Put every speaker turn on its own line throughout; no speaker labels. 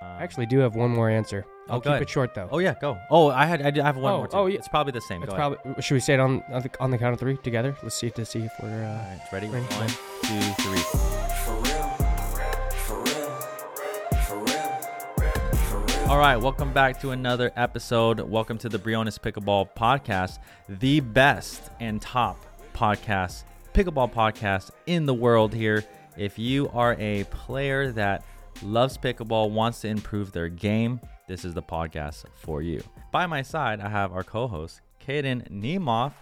I actually do have one more answer. I'll keep it short though.
Oh yeah, go. Oh, I have one more too.
Oh, yeah.
It's probably the same.
It's
Go
probably. Should we say it on the count of three together? Let's see if we're.
All right, ready?
ready?
1, 2, 3.
For real, for real, for real, for real.
All right, welcome back to another episode. Welcome to the Briones Pickleball Podcast, the best and top podcast, pickleball podcast in the world here. If you are a player that loves pickleball, wants to improve their game, this is the podcast for you. By my side, I have our co-host, Caden Niemoff.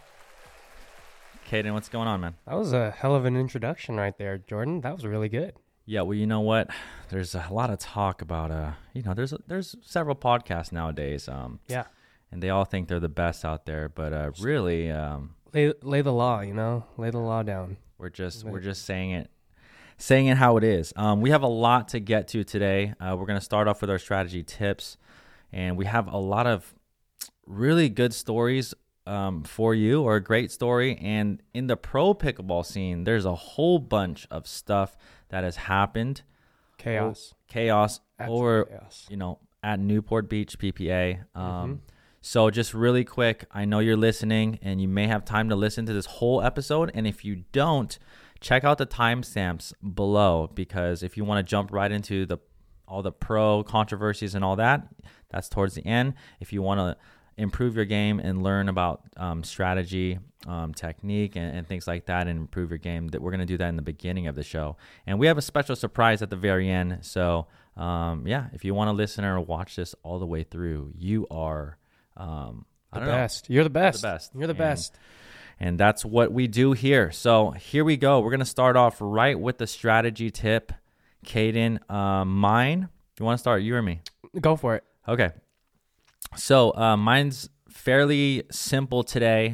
Caden, what's going on, man?
That was a hell of an introduction right there, Jordan. That was really good.
Yeah, well, you know what? There's a lot of talk about, there's several podcasts nowadays.
Yeah.
And they all think they're the best out there, but really,
Lay the law, lay the law down.
we're just saying it how it is. We have a lot to get to today. We're going to start off with our strategy tips, and we have a lot of really good stories for you, or a great story. And in the pro pickleball scene, there's a whole bunch of stuff that has happened.
Chaos.
Over,
chaos.
at Newport Beach PPA. So just really quick, I know you're listening and you may have time to listen to this whole episode. And if you don't, check out the timestamps below, because if you want to jump right into all the pro controversies and all that, that's towards the end. If you want to improve your game and learn about strategy, technique, and things like that, and improve your game, that we're going to do that in the beginning of the show. And we have a special surprise at the very end. So if you want to listen or watch this all the way through, you are
The best. You're the best. You're the
And-
best.
And that's what we do here. So here we go. We're going to start off right with the strategy tip. Caden, mine. You want to start, you or me?
Go for it.
Okay. So mine's fairly simple today.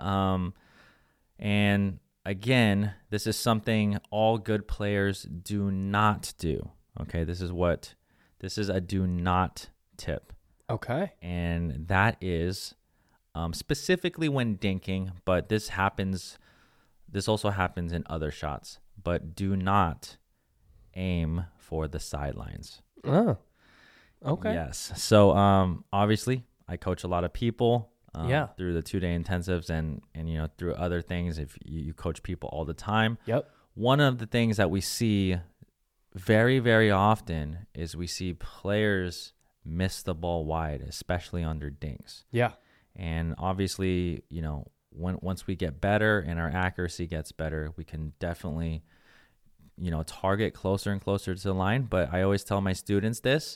And again, this is something all good players do not do. Okay, this is a do not tip.
Okay.
And that is specifically when dinking, but this also happens in other shots. But do not aim for the sidelines.
Oh. Okay.
Yes. So obviously, I coach a lot of people through the 2-day intensives and through other things. If you coach people all the time,
Yep.
one of the things that we see very, very often is we see players miss the ball wide, especially under dinks.
Yeah.
And obviously, once we get better and our accuracy gets better, we can definitely, target closer and closer to the line. But I always tell my students this: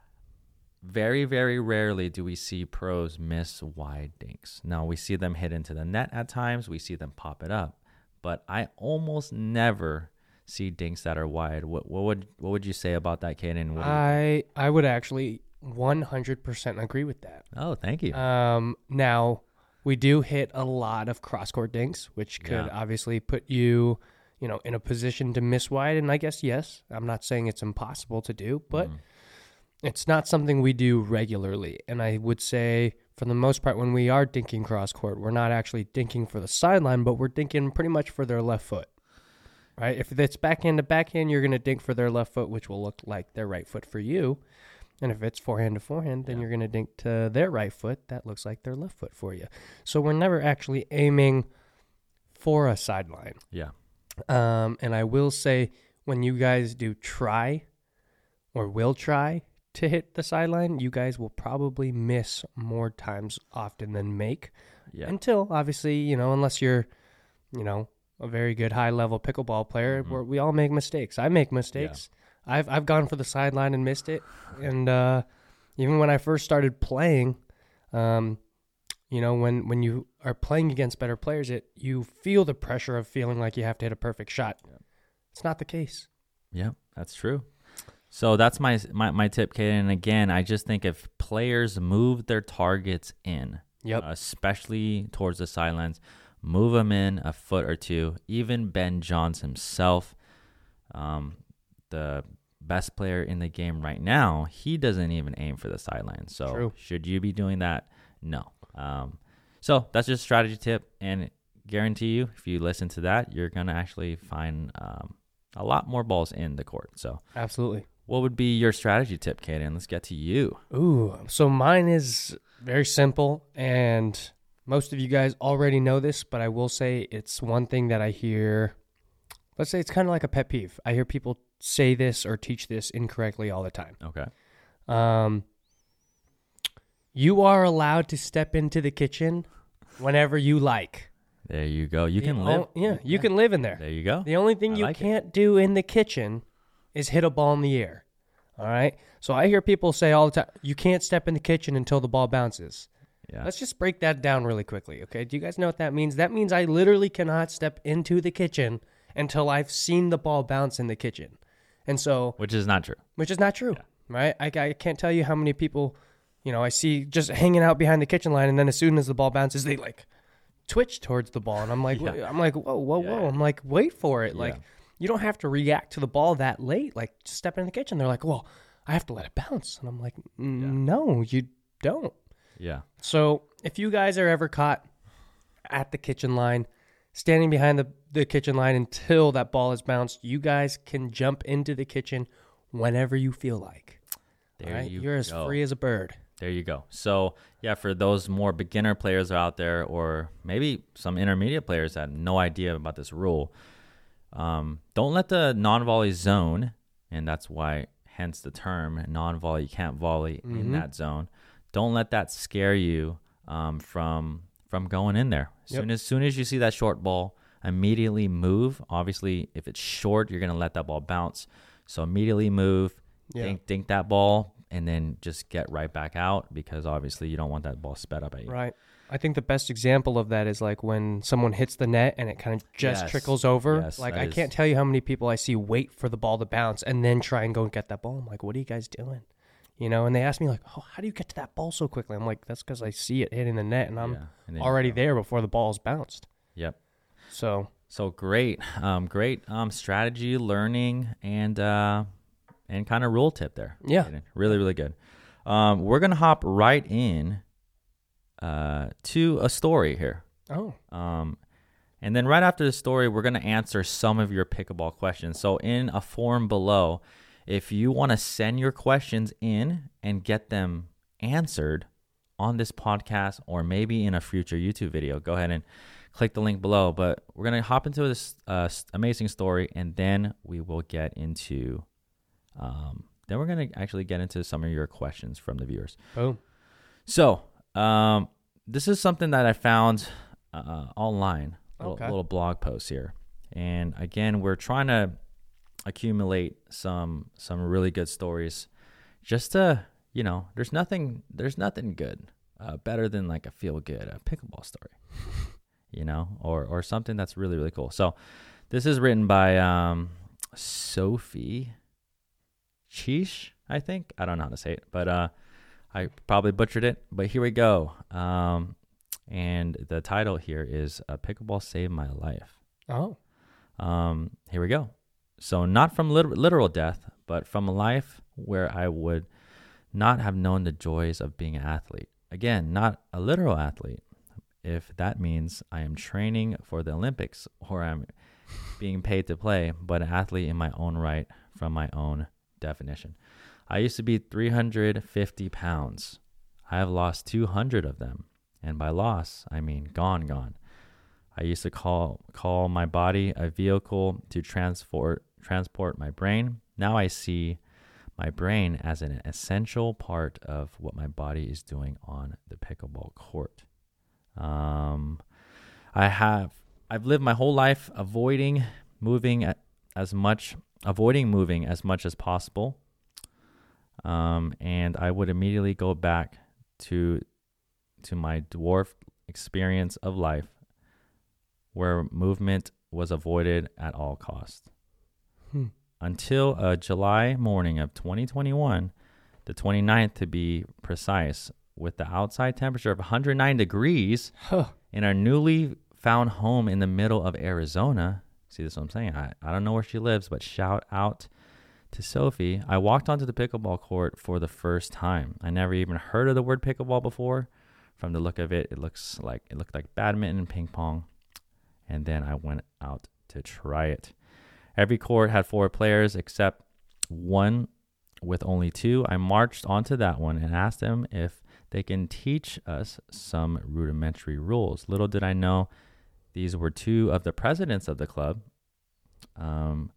very, very rarely do we see pros miss wide dinks. Now, we see them hit into the net at times. We see them pop it up. But I almost never see dinks that are wide. What would you say about that, Caden?
I would actually 100% agree with that.
Oh, thank you.
Now, we do hit a lot of cross-court dinks, which could obviously put you, in a position to miss wide. And I guess, yes, I'm not saying it's impossible to do, but it's not something we do regularly. And I would say, for the most part, when we are dinking cross-court, we're not actually dinking for the sideline, but we're dinking pretty much for their left foot, right? If it's backhand to backhand, you're going to dink for their left foot, which will look like their right foot for you. And if it's forehand to forehand, then you're going to dink to their right foot. That looks like their left foot for you. So we're never actually aiming for a sideline.
Yeah.
And I will say, when you guys do try or will try to hit the sideline, you guys will probably miss more times often than make.
Yeah.
Until, obviously, unless you're, a very good high-level pickleball player, where we all make mistakes. I make mistakes. I've gone for the sideline and missed it. And even when I first started playing, when you are playing against better players, you feel the pressure of feeling like you have to hit a perfect shot. Yeah. It's not the case.
Yeah, that's true. So that's my tip, Caden. And again, I just think if players move their targets in, especially towards the sidelines, move them in a foot or two. Even Ben Johns himself, the best player in the game right now, he doesn't even aim for the sideline. So
True.
Should you be doing that? No. So that's just a strategy tip, and guarantee you, if you listen to that, you're going to actually find a lot more balls in the court. So
Absolutely.
What would be your strategy tip, Kaden? Let's get to you.
Ooh, so mine is very simple, and most of you guys already know this, but I will say it's one thing that I hear. Let's say it's kind of like a pet peeve. I hear people say this or teach this incorrectly all the time.
Okay.
You are allowed to step into the kitchen whenever you like.
There you go. You can live.
You can live in there.
There you go.
The only thing you can't do in the kitchen is hit a ball in the air. All right? So I hear people say all the time, you can't step in the kitchen until the ball bounces.
Yeah.
Let's just break that down really quickly, okay? Do you guys know what that means? That means I literally cannot step into the kitchen until I've seen the ball bounce in the kitchen. And so...
Which is not true.
Right? I can't tell you how many people, I see just hanging out behind the kitchen line, and then as soon as the ball bounces, they twitch towards the ball. And I'm like, whoa. I'm like, wait for it.
Yeah.
You don't have to react to the ball that late. Just step in the kitchen. They're like, well, I have to let it bounce. And I'm like, no, you don't.
Yeah.
So if you guys are ever caught at the kitchen line, standing behind the kitchen line until that ball is bounced, you guys can jump into the kitchen whenever you feel like. You're as free as a bird.
There you go. So, yeah, for those more beginner players out there, or maybe some intermediate players that have no idea about this rule, don't let the non-volley zone, and that's why, hence the term non-volley, you can't volley in that zone. Don't let that scare you from going in there. As soon as you see that short ball, immediately move. Obviously, if it's short, you're going to let that ball bounce. So immediately move, dink that ball, and then just get right back out, because obviously you don't want that ball sped up at you.
Right. I think the best example of that is when someone hits the net and it kind of just trickles over.
Yes,
I can't tell you how many people I see wait for the ball to bounce and then try and go and get that ball. I'm like, what are you guys doing? And they ask me how do you get to that ball so quickly? I'm like, that's because I see it hitting the net and I'm already there before the ball's bounced.
Yep.
So
great, great strategy, learning, and kind of rule tip there.
Yeah.
Really, really good. We're going to hop right in to a story here.
Oh.
And then right after the story, we're going to answer some of your pickleball questions. So in a form below, if you want to send your questions in and get them answered on this podcast or maybe in a future YouTube video, go ahead and click the link below. But we're going to hop into this amazing story, and then we will get into... then we're going to actually get into some of your questions from the viewers.
Boom.
So, this is something that I found online, a little blog post here. And again, we're trying to accumulate some really good stories just to, there's nothing good better than a feel-good pickleball story, or something that's really, really cool. So, this is written by Sophie Cheesh, I think. I don't know how to say it, but I probably butchered it. But here we go. And the title here is Pickleball Saved My Life.
Oh.
Here we go. So not from literal death, but from a life where I would not have known the joys of being an athlete. Again, not a literal athlete, if that means I am training for the Olympics or I'm being paid to play, but an athlete in my own right from my own definition. I used to be 350 pounds. I have lost 200 of them. And by loss, I mean gone. I used to call my body a vehicle to transport my brain. Now I see my brain as an essential part of what my body is doing on the pickleball court. I've lived my whole life avoiding moving as much as possible. And I would immediately go back to my dwarfed experience of life where movement was avoided at all costs. Until a July morning of 2021, the 29th to be precise, with the outside temperature of 109 degrees in our newly found home in the middle of Arizona. See, this is what I'm saying. I don't know where she lives, but shout out to Sophie. I walked onto the pickleball court for the first time. I never even heard of the word pickleball before. From the look of it, it looked like badminton and ping pong. And then I went out to try it. Every court had 4 players except one with only 2, I marched onto that one and asked them if they can teach us some rudimentary rules. Little did I know these were 2 of the presidents of the club, and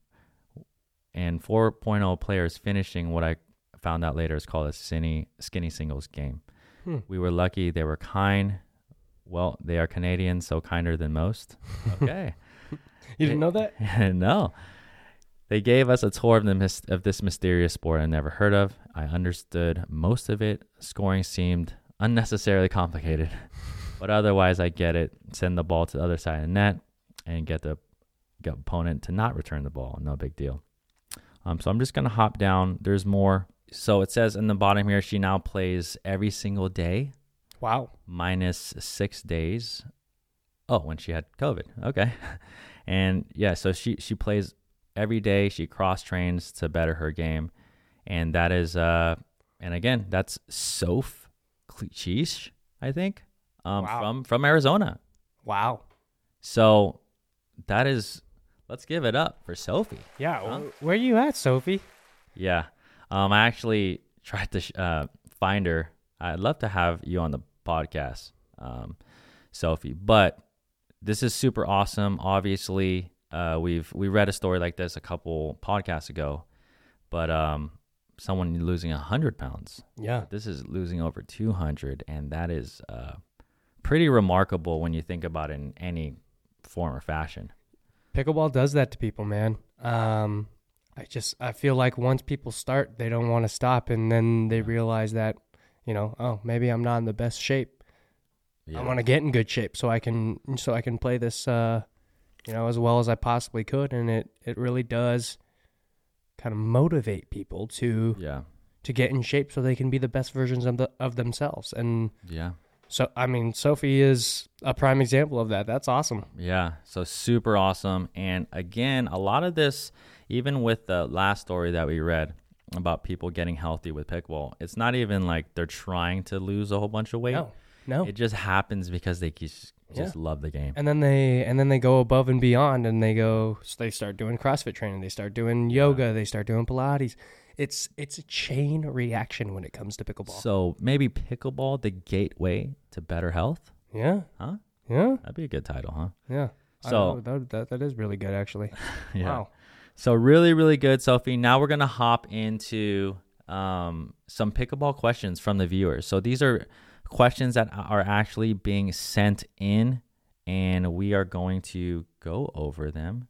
4.0 players finishing what I found out later is called a skinny singles game. We were lucky. They were kind. Well, they are Canadian, so kinder than most. Okay.
You didn't know that?
No. They gave us a tour of this mysterious sport I never heard of. I understood most of it. Scoring seemed unnecessarily complicated, but otherwise I get it. Send the ball to the other side of the net and get the opponent to not return the ball. No big deal. So I'm just going to hop down. There's more. So it says in the bottom here, she now plays every single day.
Wow.
Minus 6 days. Oh, when she had COVID. Okay. And yeah, so she plays every day. She cross trains to better her game. And that is, and again, that's Soph Cleach, I think,
Wow.
from Arizona.
Wow.
So that is, let's give it up for Sophie.
Yeah.
Huh?
Where you at, Sophie?
Yeah. I actually tried to find her. I'd love to have you on the podcast, Sophie, but this is super awesome. Obviously, we read a story like this a couple podcasts ago, but someone losing 100 pounds.
Yeah.
This is losing over 200, and that is pretty remarkable when you think about it in any form or fashion.
Pickleball does that to people, man. I feel like once people start, they don't want to stop, and then they realize that, oh, maybe I'm not in the best shape.
Yeah.
I want to get in good shape so I can play this, as well as I possibly could, and it really does kind of motivate people to get in shape so they can be the best versions of themselves. And
Yeah.
so, I mean, Sophie is a prime example of that. That's awesome.
Yeah, so super awesome. And again, a lot of this, even with the last story that we read about people getting healthy with pickleball, it's not even like they're trying to lose a whole bunch of weight.
No.
It just happens because they just love the game.
And then they go above and beyond, and they start doing CrossFit training, they start doing yoga, they start doing Pilates. It's a chain reaction when it comes to pickleball.
So maybe pickleball, the gateway to better health?
Yeah.
Huh?
Yeah.
That'd be a good title, huh?
Yeah.
So
that is really good, actually.
Yeah.
Wow.
So really, really good, Sophie. Now we're going to hop into some pickleball questions from the viewers. So these are questions that are actually being sent in, and we are going to go over them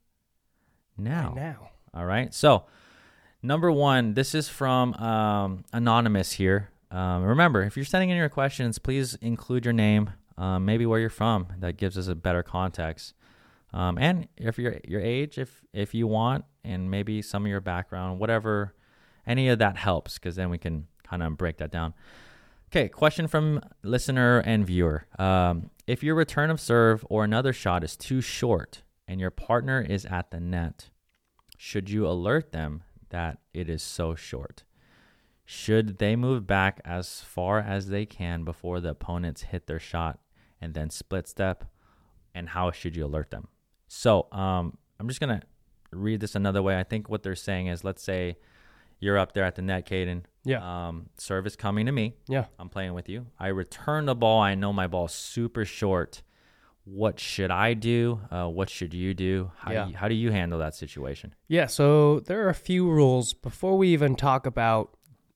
now. All right. So number 1, this is from Anonymous here. Remember, if you're sending in your questions, please include your name, maybe where you're from. That gives us a better context. And if your age, if you want, and maybe some of your background, whatever, any of that helps, because then we can kind of break that down. Okay, question from listener and viewer. If your return of serve or another shot is too short and your partner is at the net, should you alert them that it is so short? Should they move back as far as they can before the opponents hit their shot and then split step? And how should you alert them? So I'm just going to read this another way. I think what they're saying is, let's say you're up there at the net, Caden.
Yeah.
Serve is coming to me.
Yeah.
I'm playing with you. I return the ball. I know my ball's super short. What should I do? What should you do? How do you handle that situation?
Yeah, so there are a few rules before we even talk about,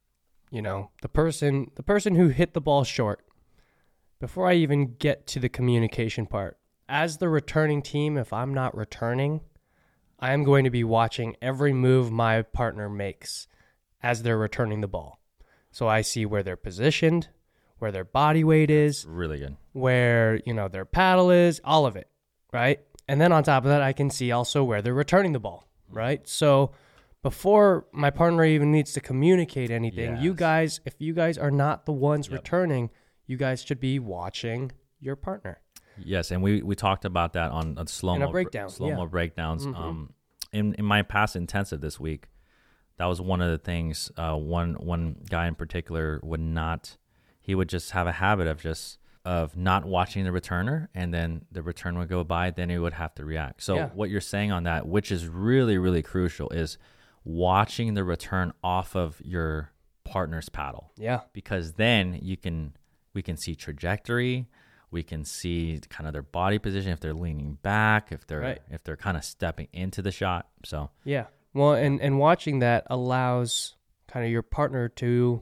the person who hit the ball short. Before I even get to the communication part, as the returning team, if I'm not returning, I am going to be watching every move my partner makes as they're returning the ball. So I see where they're positioned, where their body weight is,
Really good.
where, their paddle is, all of it, right? And then on top of that, I can see also where they're returning the ball, right? So before my partner even needs to communicate anything,
Yes.
if you guys are not the ones returning, you guys should be watching your partner.
Yes, and we talked about that on slow-mo
breakdown,
slow-mo
yeah.
breakdowns. In my past intensive this week, that was one of the things. One guy in particular would just have a habit of not watching the returner, and then the return would go by, then he would have to react. So what you're saying on that, which is really, really crucial, is watching the return off of your partner's paddle.
Yeah.
Because then we can see trajectory, we can see kind of their body position, if they're leaning back, if they're kind of stepping into the shot. So
yeah. Well, and watching that allows kind of your partner to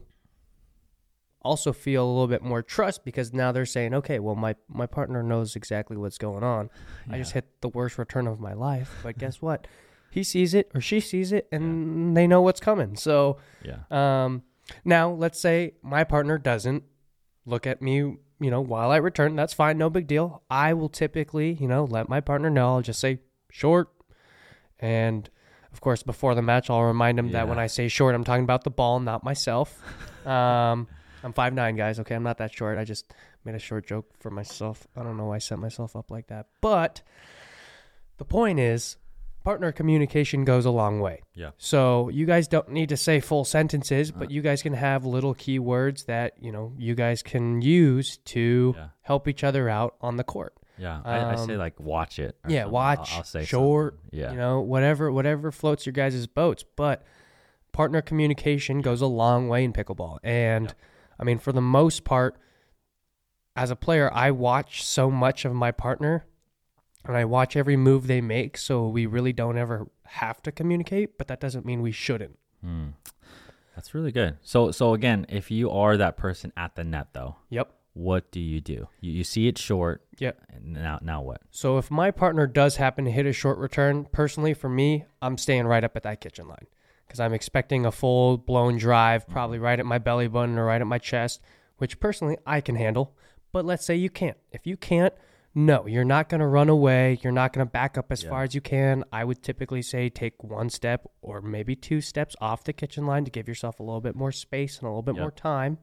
also feel a little bit more trust, because now they're saying, okay, well, my partner knows exactly what's going on. I just hit the worst return of my life, but guess what? He sees it or she sees it, and they know what's coming. So now let's say my partner doesn't look at me, while I return. That's fine. No big deal. I will typically, let my partner know. I'll just say short. And of course, before the match, I'll remind him that when I say short, I'm talking about the ball, not myself. I'm 5'9", guys. Okay, I'm not that short. I just made a short joke for myself. I don't know why I set myself up like that. But the point is, partner communication goes a long way.
Yeah.
So you guys don't need to say full sentences, but you guys can have little keywords that, you guys can use to help each other out on the court.
Yeah. I say like watch it.
Yeah,
something.
watch,
I'll say
short,
something. Yeah.
whatever floats your guys' boats. But partner communication goes a long way in pickleball. And I mean, for the most part, as a player, I watch so much of my partner and I watch every move they make. So we really don't ever have to communicate, but that doesn't mean we shouldn't.
That's really good. So again, if you are that person at the net though, what do? You see it short.
Yep.
And now what?
So if my partner does happen to hit a short return, personally for me, I'm staying right up at that kitchen line, because I'm expecting a full-blown drive, probably right at my belly button or right at my chest, which personally I can handle. But let's say you can't. If you can't, no, you're not going to run away. You're not going to back up as far as you can. I would typically say take one step or maybe 2 steps off the kitchen line to give yourself a little bit more space and a little bit more time.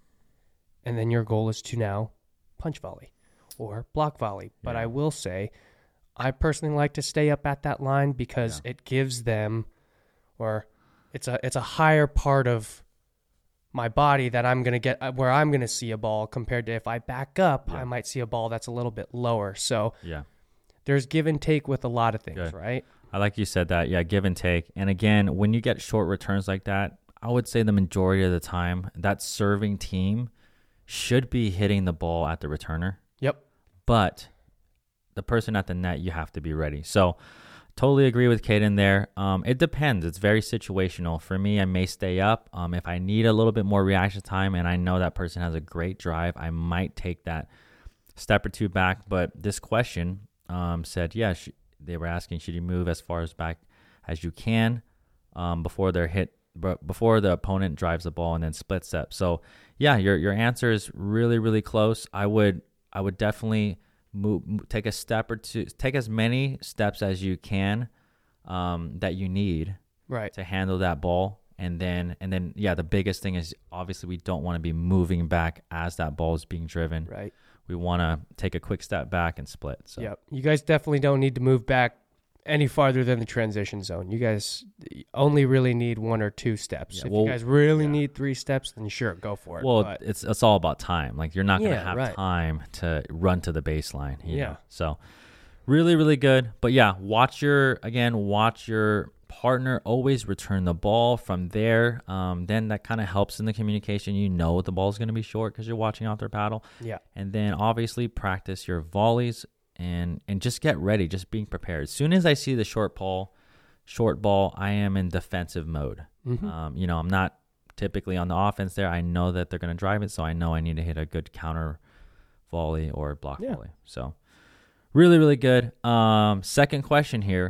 And then your goal is to now punch volley or block volley. But I will say, I personally like to stay up at that line because it gives them, or it's a higher part of my body that I'm going to get, where I'm going to see a ball, compared to if I back up, I might see a ball that's a little bit lower. So there's give and take with a lot of things, right?
I like you said that. Yeah, give and take. And again, when you get short returns like that, I would say the majority of the time that serving team should be hitting the ball at the returner. Yep. But the person at the net, you have to be ready. So totally agree with Caden there. It depends. It's very situational. For me, I may stay up. If I need a little bit more reaction time and I know that person has a great drive, I might take that step or 2 back. But this question said, they were asking, should you move as far as back as you can before the opponent drives the ball and then split step? So yeah, your answer is really, really close. I would definitely take a step or 2, take as many steps as you can that you need to handle that ball. And then the biggest thing is, obviously we don't want to be moving back as that ball is being driven. Right. We want to take a quick step back and split. So
you guys definitely don't need to move back any farther than the transition zone. You guys only really need 1 or 2 steps. If you guys really need 3 steps, then sure, go for it.
Well, but it's all about time. Like, you're not going to have time to run to the baseline. You know? So really, really good. But watch your partner always return the ball from there. Then that kind of helps in the communication. You know the ball is going to be short because you're watching out their paddle. Yeah. And then obviously practice your volleys. And just get ready, just being prepared. As soon as I see the short ball, I am in defensive mode. Mm-hmm. I'm not typically on the offense there. I know that they're going to drive it, so I know I need to hit a good counter volley or block volley. So really, really good. Second question here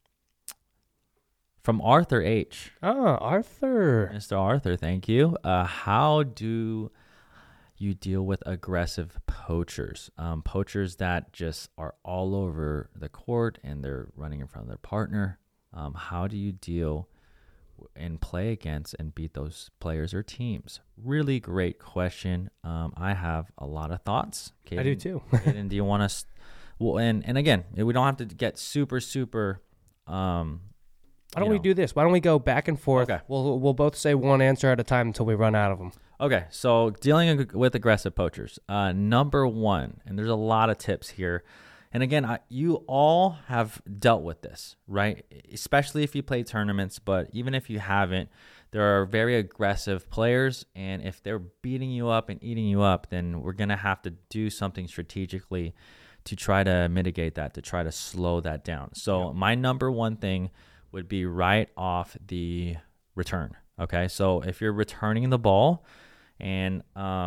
from Arthur H.
Oh, Arthur.
Mr. Arthur, thank you. How do you deal with aggressive poachers that just are all over the court and they're running in front of their partner? How do you deal and play against and beat those players or teams? Really great question. I have a lot of thoughts. Caden,
I do too.
Caden, do you want to? Well, and again, we don't have to get super. Why
don't we do this? Why don't we go back and forth? Okay. We'll both say one answer at a time until we run out of them.
Okay, so dealing with aggressive poachers. Number 1, and there's a lot of tips here, And again, you all have dealt with this, right? Especially if you play tournaments, but even if you haven't, there are very aggressive players, and if they're beating you up and eating you up, then we're going to have to do something strategically to try to mitigate that, to try to slow that down. So my number one thing would be right off the return, okay? So if you're returning the ball and,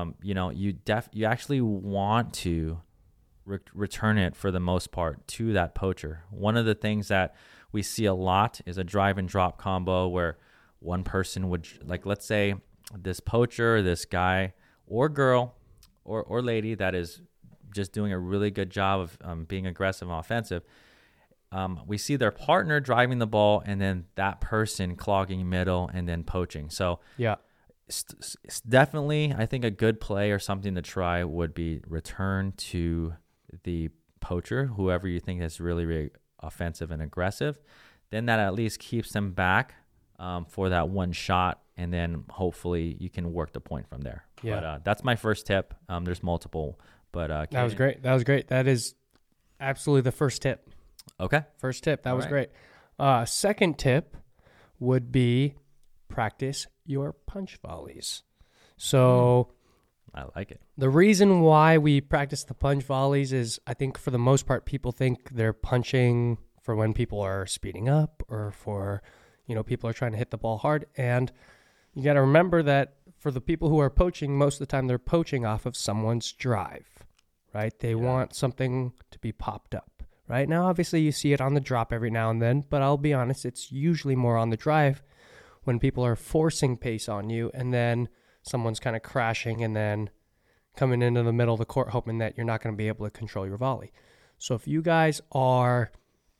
you actually want to return it for the most part to that poacher. One of the things that we see a lot is a drive and drop combo where one person would, like, let's say this poacher, this guy or girl or lady that is just doing a really good job of being aggressive and offensive. We see their partner driving the ball and then that person clogging middle and then poaching. So
Yeah.
It's definitely, I think a good play or something to try would be return to the poacher, whoever you think is really, really offensive and aggressive. Then that at least keeps them back for that one shot, and then hopefully you can work the point from there.
Yeah.
But that's my first tip. There's multiple, but
That was great. That is absolutely the first tip.
Okay.
First tip. That
All
was
right.
great. Second tip would be practice your punch volleys. So
I like it.
the reason why we practice the punch volleys is, I think for the most part, people think they're punching for when people are speeding up or for, people are trying to hit the ball hard. And you got to remember that for the people who are poaching, most of the time they're poaching off of someone's drive, right? They want something to be popped up, right? Now, obviously you see it on the drop every now and then, but I'll be honest, it's usually more on the drive when people are forcing pace on you and then someone's kind of crashing and then coming into the middle of the court hoping that you're not going to be able to control your volley. So if you guys are,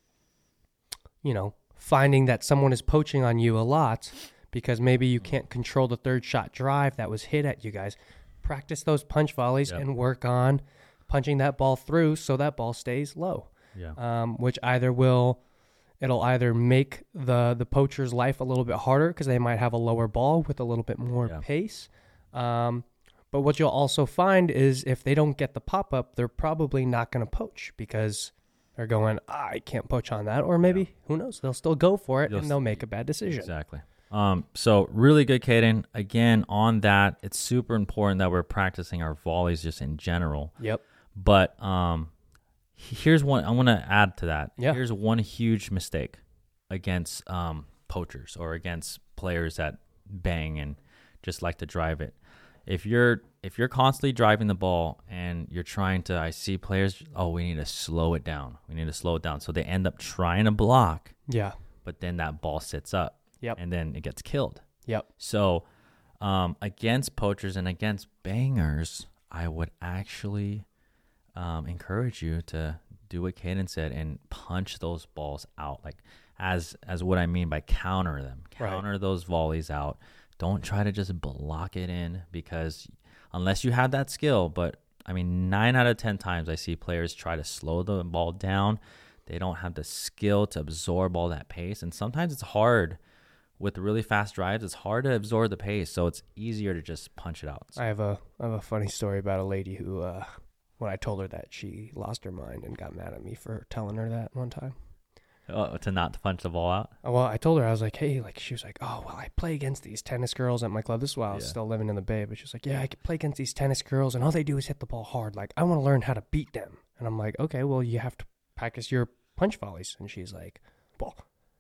finding that someone is poaching on you a lot because maybe you can't control the third shot drive that was hit at you guys, practice those punch volleys and work on punching that ball through so that ball stays low.
Yeah.
Which it'll either make the poacher's life a little bit harder because they might have a lower ball with a little bit more pace. But what you'll also find is if they don't get the pop-up, they're probably not going to poach because they're going, I can't poach on that. Or maybe, who knows, they'll still go for it and they'll make a bad decision.
Exactly. So really good, Caden. Again, on that, it's super important that we're practicing our volleys just in general.
Yep.
But here's one, I want to add to that.
Yeah.
Here's one huge mistake against poachers or against players that bang and just like to drive it. If you're constantly driving the ball and you're trying to, I see players, we need to slow it down. We need to slow it down. So they end up trying to block.
Yeah.
But then that ball sits up.
Yep.
And then it gets killed.
Yep.
So against poachers and against bangers, I would actually encourage you to do what Caden said and punch those balls out. Like as what I mean by counter them. Counter those volleys out. Don't try to just block it in because unless you have that skill, but I mean 9 out of 10 times I see players try to slow the ball down. They don't have the skill to absorb all that pace. And sometimes it's hard with really fast drives. It's hard to absorb the pace. So it's easier to just punch it out. So.
I have a funny story about a lady who, when I told her that, she lost her mind and got mad at me for telling her that one time.
To not punch the ball out?
Well, I told her, I was like, hey, she was like, oh, well, I play against these tennis girls at my club. This is while I was still living in the Bay. But she was like, yeah, I could play against these tennis girls and all they do is hit the ball hard. Like, I want to learn how to beat them. And I'm like, okay, well, you have to practice your punch volleys. And she's like, well,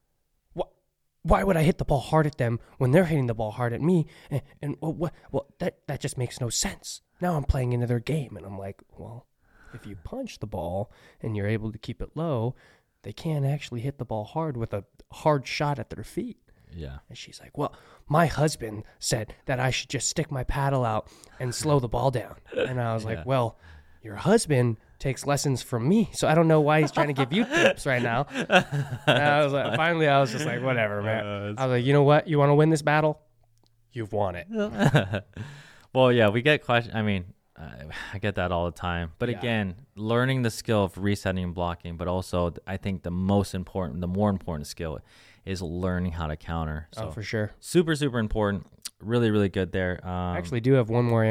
why would I hit the ball hard at them when they're hitting the ball hard at me? And that just makes no sense. Now I'm playing into their game. And I'm like, well, if you punch the ball and you're able to keep it low, they can't actually hit the ball hard with a hard shot at their feet.
Yeah.
And she's like, well, my husband said that I should just stick my paddle out and slow the ball down. And I was like, well, your husband takes lessons from me, so I don't know why he's trying to give you tips right now. And I was like, finally, I was just like, whatever, man. I was like, you know what? You want to win this battle? You've won it.
Well, yeah, we get questions. I mean, I get that all the time. But again, learning the skill of resetting and blocking, but also I think the more important skill is learning how to counter. So
for sure.
Super, super important. Really, really good there.
I actually do have one more answer.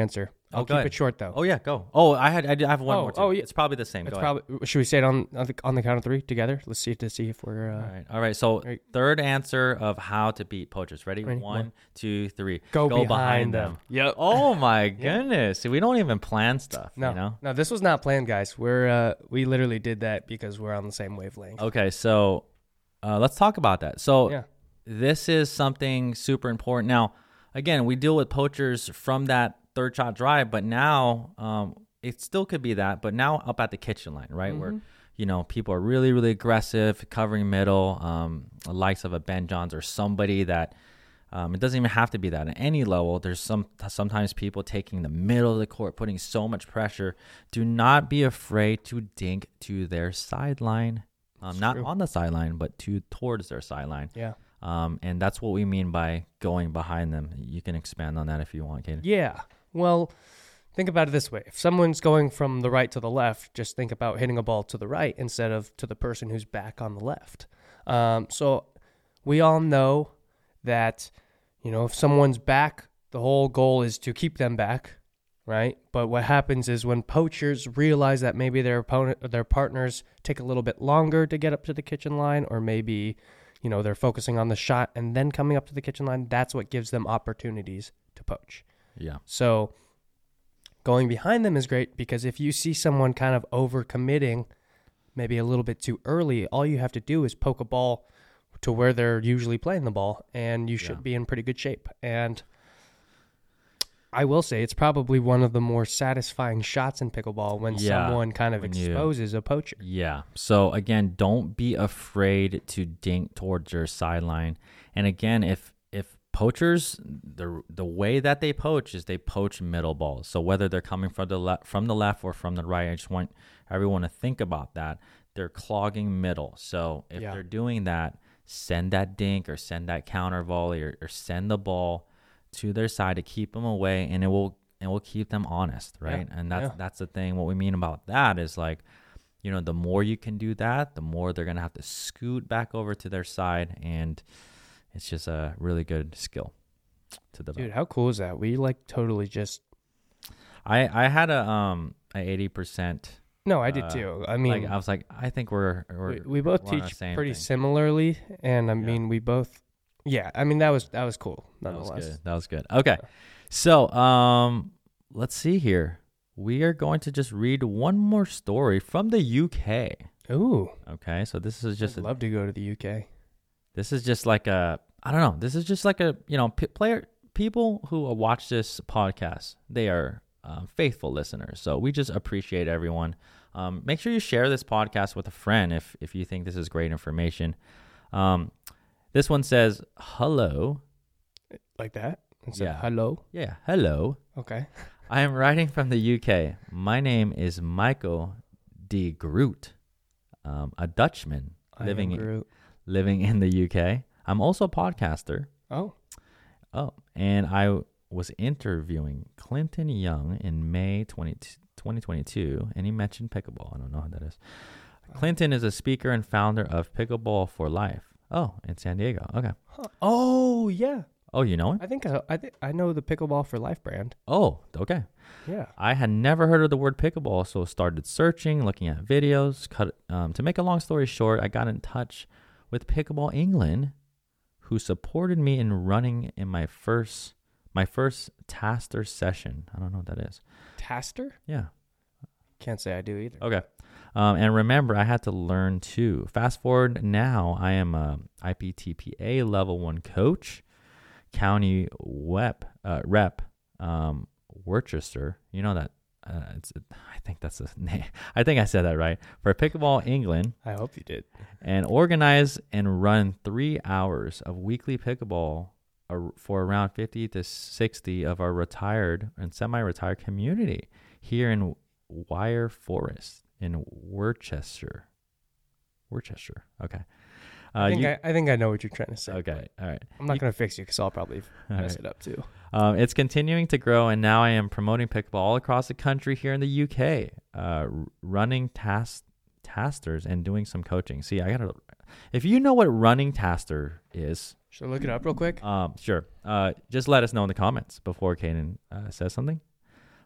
I'll
go
keep
ahead.
it short though.
Oh yeah, go. Oh, I have one
Oh,
more too.
oh, yeah.
It's probably the same.
It's
Go ahead.
probably. Should we say it on the count of 3 together? Let's see if we're.
All right. So
right.
third answer of how to beat poachers. Ready?
Ready?
1, 2, 3.
Go behind them. Yep.
Oh my goodness. See, we don't even plan stuff.
No,
You know?
no, this was not planned, guys. We literally did that because we're on the same wavelength.
Okay. So let's talk about that. So
Yeah.
this is something super important. Now, again, we deal with poachers from that third shot drive, but now it still could be that, but now up at the kitchen line, right? Where, people are really, really aggressive, covering middle, the likes of a Ben Johns or somebody that it doesn't even have to be that at any level. There's sometimes people taking the middle of the court, putting so much pressure. Do not be afraid to dink to their sideline, not
true.
on the sideline, but towards their sideline.
Yeah.
And that's what we mean by going behind them. You can expand on that if you want, Kaden.
Yeah. Well, think about it this way. If someone's going from the right to the left, just think about hitting a ball to the right instead of to the person who's back on the left. So we all know that, if someone's back, the whole goal is to keep them back, right? But what happens is when poachers realize that maybe their partners take a little bit longer to get up to the kitchen line, or maybe, they're focusing on the shot and then coming up to the kitchen line, that's what gives them opportunities to poach.
Yeah.
So going behind them is great because if you see someone kind of overcommitting, maybe a little bit too early, all you have to do is poke a ball to where they're usually playing the ball, and you should be in pretty good shape. And I will say it's probably one of the more satisfying shots in pickleball when someone kind of exposes a poacher.
Yeah. So again, don't be afraid to dink towards your sideline. And again, if poachers, the way that they poach is they poach middle balls. So whether they're coming from the left or from the right, I just want everyone to think about that. They're clogging middle. So if they're doing that, send that dink or send that counter volley or send the ball to their side to keep them away, and it will keep them honest, right?
Yeah.
And that's the thing. What we mean about that is like, the more you can do that, the more they're gonna have to scoot back over to their side, and it's just a really good skill to develop.
Dude, how cool is that? We totally just.
I had a 80%.
No, I did too. I mean,
I was like, I think we're
we both
we're on the
teach
same
pretty
thing.
similarly, and I mean, we both. Yeah, I mean that was cool. Nonetheless,
That was good. Okay, so let's see here. We are going to just read one more story from the UK.
Ooh,
Okay, so this is just
I'd love to go to the UK.
this is just like a I don't know. This is just like a people who watch this podcast. They are faithful listeners, so we just appreciate everyone. Make sure you share this podcast with a friend if you think this is great information. This one says, hello.
Like that? Instead of
Yeah.
hello?
Yeah, hello.
Okay.
I am writing from the UK. My name is Michael de Groot, a Dutchman living in the UK. I'm also a podcaster.
Oh.
And I was interviewing Clinton Young in May 2022, and he mentioned pickleball. I don't know who that is. Clinton is a speaker and founder of Pickleball for Life. Oh, in San Diego. Okay.
Huh. Oh, yeah.
Oh, you know him?
I think I know the Pickleball for Life brand.
Oh, okay.
Yeah.
I had never heard of the word pickleball, so started searching, looking at videos. To make a long story short, I got in touch with Pickleball England, who supported me in running in my first Taster session. I don't know what that is.
Taster?
Yeah.
Can't say I do either.
Okay. And remember, I had to learn too. Fast forward now, I am a IPTPA level 1 coach, county rep, Worcester. You know that. I think that's the name. I think I said that right. For Pickleball England.
I hope you did.
And organize and run 3 hours of weekly pickleball for around 50 to 60 of our retired and semi-retired community here in Wire Forest in Worcester. Okay.
I think I know what you're trying to say.
Okay. All right.
I'm not going to fix you because I'll probably mess
right.
it up too.
It's continuing to grow, and now I am promoting pickleball all across the country here in the UK, running tasters and doing some coaching. See, if you know what running taster is.
Should I look it up real quick?
Sure. Just let us know in the comments before Kaden says something.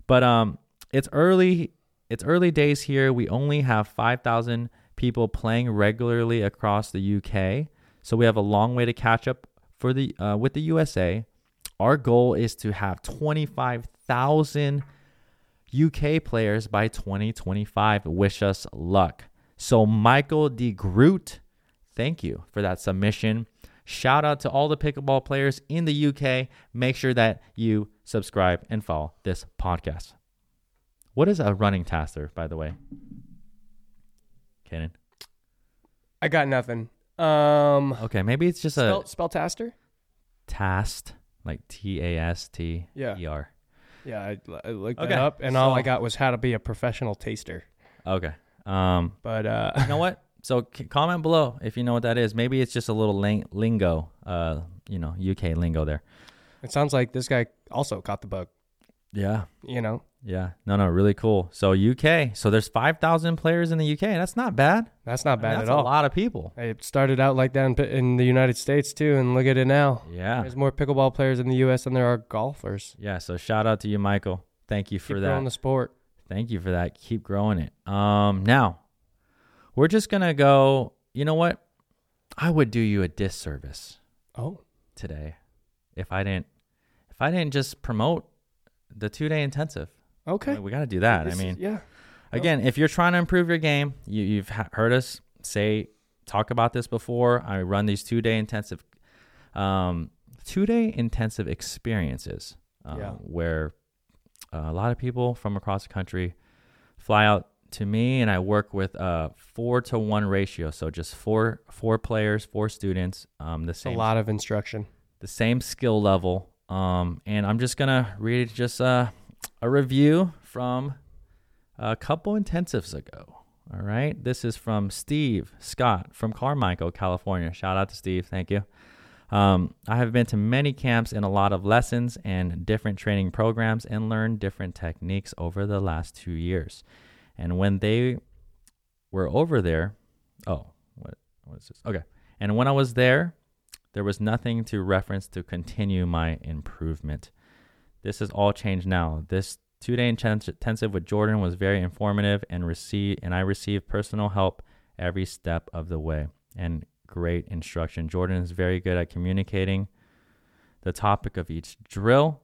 But it's early days here. We only have 5,000 people playing regularly across the UK. So we have a long way to catch up for the with the USA. Our goal is to have 25,000 UK players by 2025. Wish us luck. So Michael D. Groot, thank you for that submission. Shout out to all the pickleball players in the UK. Make sure that you subscribe and follow this podcast. What is a running taster, by the way? Kaden?
I got nothing.
Okay, maybe it's just
spell taster?
Tast, like T-A-S-T-E-R.
Yeah, I looked that up, and all I got was how to be a professional taster.
Okay.
But
you know what? So comment below if you know what that is. Maybe it's just a little lingo, UK lingo there.
It sounds like this guy also caught the bug.
Yeah.
Yeah.
No, really cool. So UK. So there's 5,000 players in the UK. That's not bad.
That's not bad
that's
at all.
a lot of people.
It started out like that in the United States too, and look at it now.
Yeah.
There's more pickleball players in the U.S. than there are golfers.
Yeah. So shout out to you, Michael. Thank you for that.
Keep growing the sport.
Thank you for that. Keep growing it. Now, we're just gonna go. You know what? I would do you a disservice. Today, if I didn't just promote the 2-day intensive.
Okay.
I mean, we got to do that. Again, if you're trying to improve your game, you've heard us talk about this before. I run these 2-day intensive experiences where a lot of people from across the country fly out to me, and I work with a 4-to-1 ratio. So just four players, 4 students, the same.
A lot of instruction.
The same skill level. And I'm just gonna read just a review from a couple intensives ago. All right, this is from Steve Scott from Carmichael, California. Shout out to Steve, thank you. I have been to many camps and a lot of lessons and different training programs and learned different techniques over the last 2 years. And when they were over there, what is this? Okay, and when I was there was nothing to reference to continue my improvement. This has all changed now. This 2-day intensive with Jordan was very informative and I received personal help every step of the way and great instruction. Jordan is very good at communicating the topic of each drill,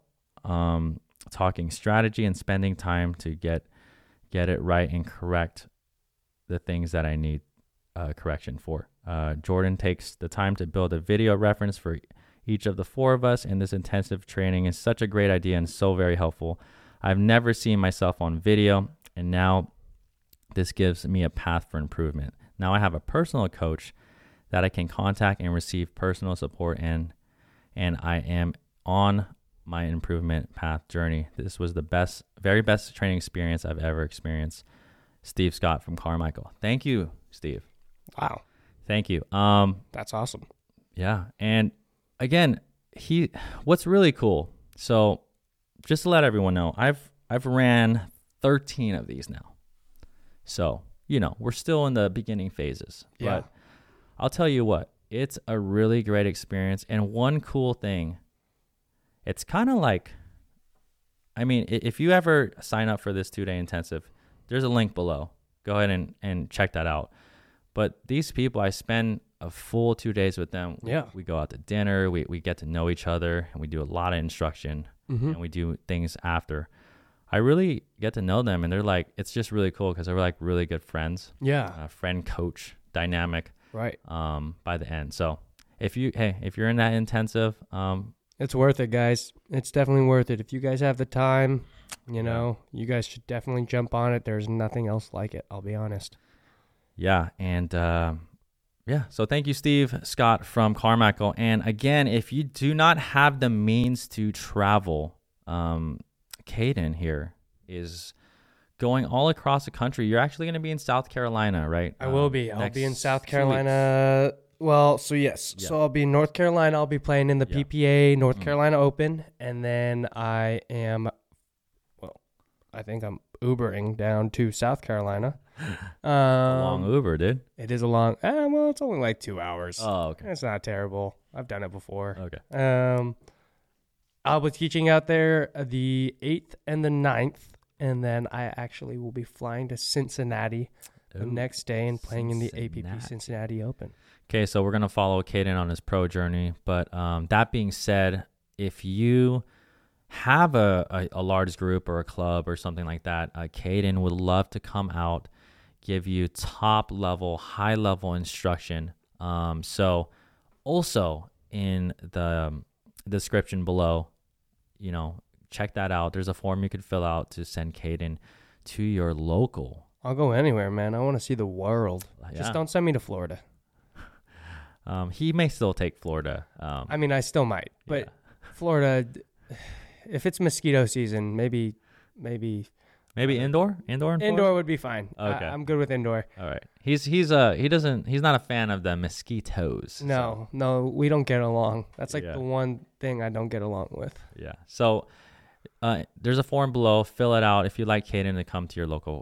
talking strategy, and spending time to get it right and correct the things that I need correction for. Jordan takes the time to build a video reference for each of the 4 of us, and this intensive training is such a great idea and so very helpful. I've never seen myself on video, and now this gives me a path for improvement. Now I have a personal coach that I can contact and receive personal support, and I am on my improvement path journey. This was the very best training experience I've ever experienced. Steve Scott from Carmichael. Thank you, Steve.
Wow.
Thank you.
That's awesome.
Yeah. And again, what's really cool. So just to let everyone know, I've ran 13 of these now. So, we're still in the beginning phases.
Yeah.
But I'll tell you what, it's a really great experience. And one cool thing, it's kind of like, if you ever sign up for this 2-day intensive, there's a link below. Go ahead and check that out. But these people, I spend a full 2 days with them.
Yeah.
We go out to dinner. We get to know each other, and we do a lot of instruction, and we do things after. I really get to know them, and they're like, it's just really cool because they're like really good friends.
Yeah.
Friend-coach dynamic.
Right.
By the end. So if you're in that intensive,
it's worth it, guys. It's definitely worth it. If you guys have the time, you guys should definitely jump on it. There's nothing else like it, I'll be honest.
Yeah. And so thank you, Steve Scott from Carmichael. And again, if you do not have the means to travel, Caden here is going all across the country. You're actually going to be in South Carolina, right?
I will be. I'll be in South Carolina. Well, so yes. Yeah. So I'll be in North Carolina. I'll be playing in the PPA North Carolina Open. And then I think I'm Ubering down to South Carolina.
Long Uber, dude.
It is a long, it's only like 2 hours.
Oh, okay.
It's not terrible. I've done it before.
Okay.
I'll be teaching out there the 8th and the 9th, and then I actually will be flying to Cincinnati the next day and playing in the APP Cincinnati Open.
Okay, so we're going to follow Caden on his pro journey. But that being said, if you have a large group or a club or something like that, Caden would love to come out, give you top level, high level instruction. So also in the description below, check that out. There's a form you could fill out to send Caden to your local.
I'll go anywhere, man. I want to see the world. Just don't send me to Florida.
He may still take Florida.
I mean, I still might, but Florida, if it's mosquito season, maybe
indoor.
Indoor would be fine.
Okay.
I'm good with indoor.
All right. He's not a fan of the mosquitoes.
No, we don't get along. That's like the one thing I don't get along with.
Yeah. So there's a form below. Fill it out if you'd like Caden to come to your local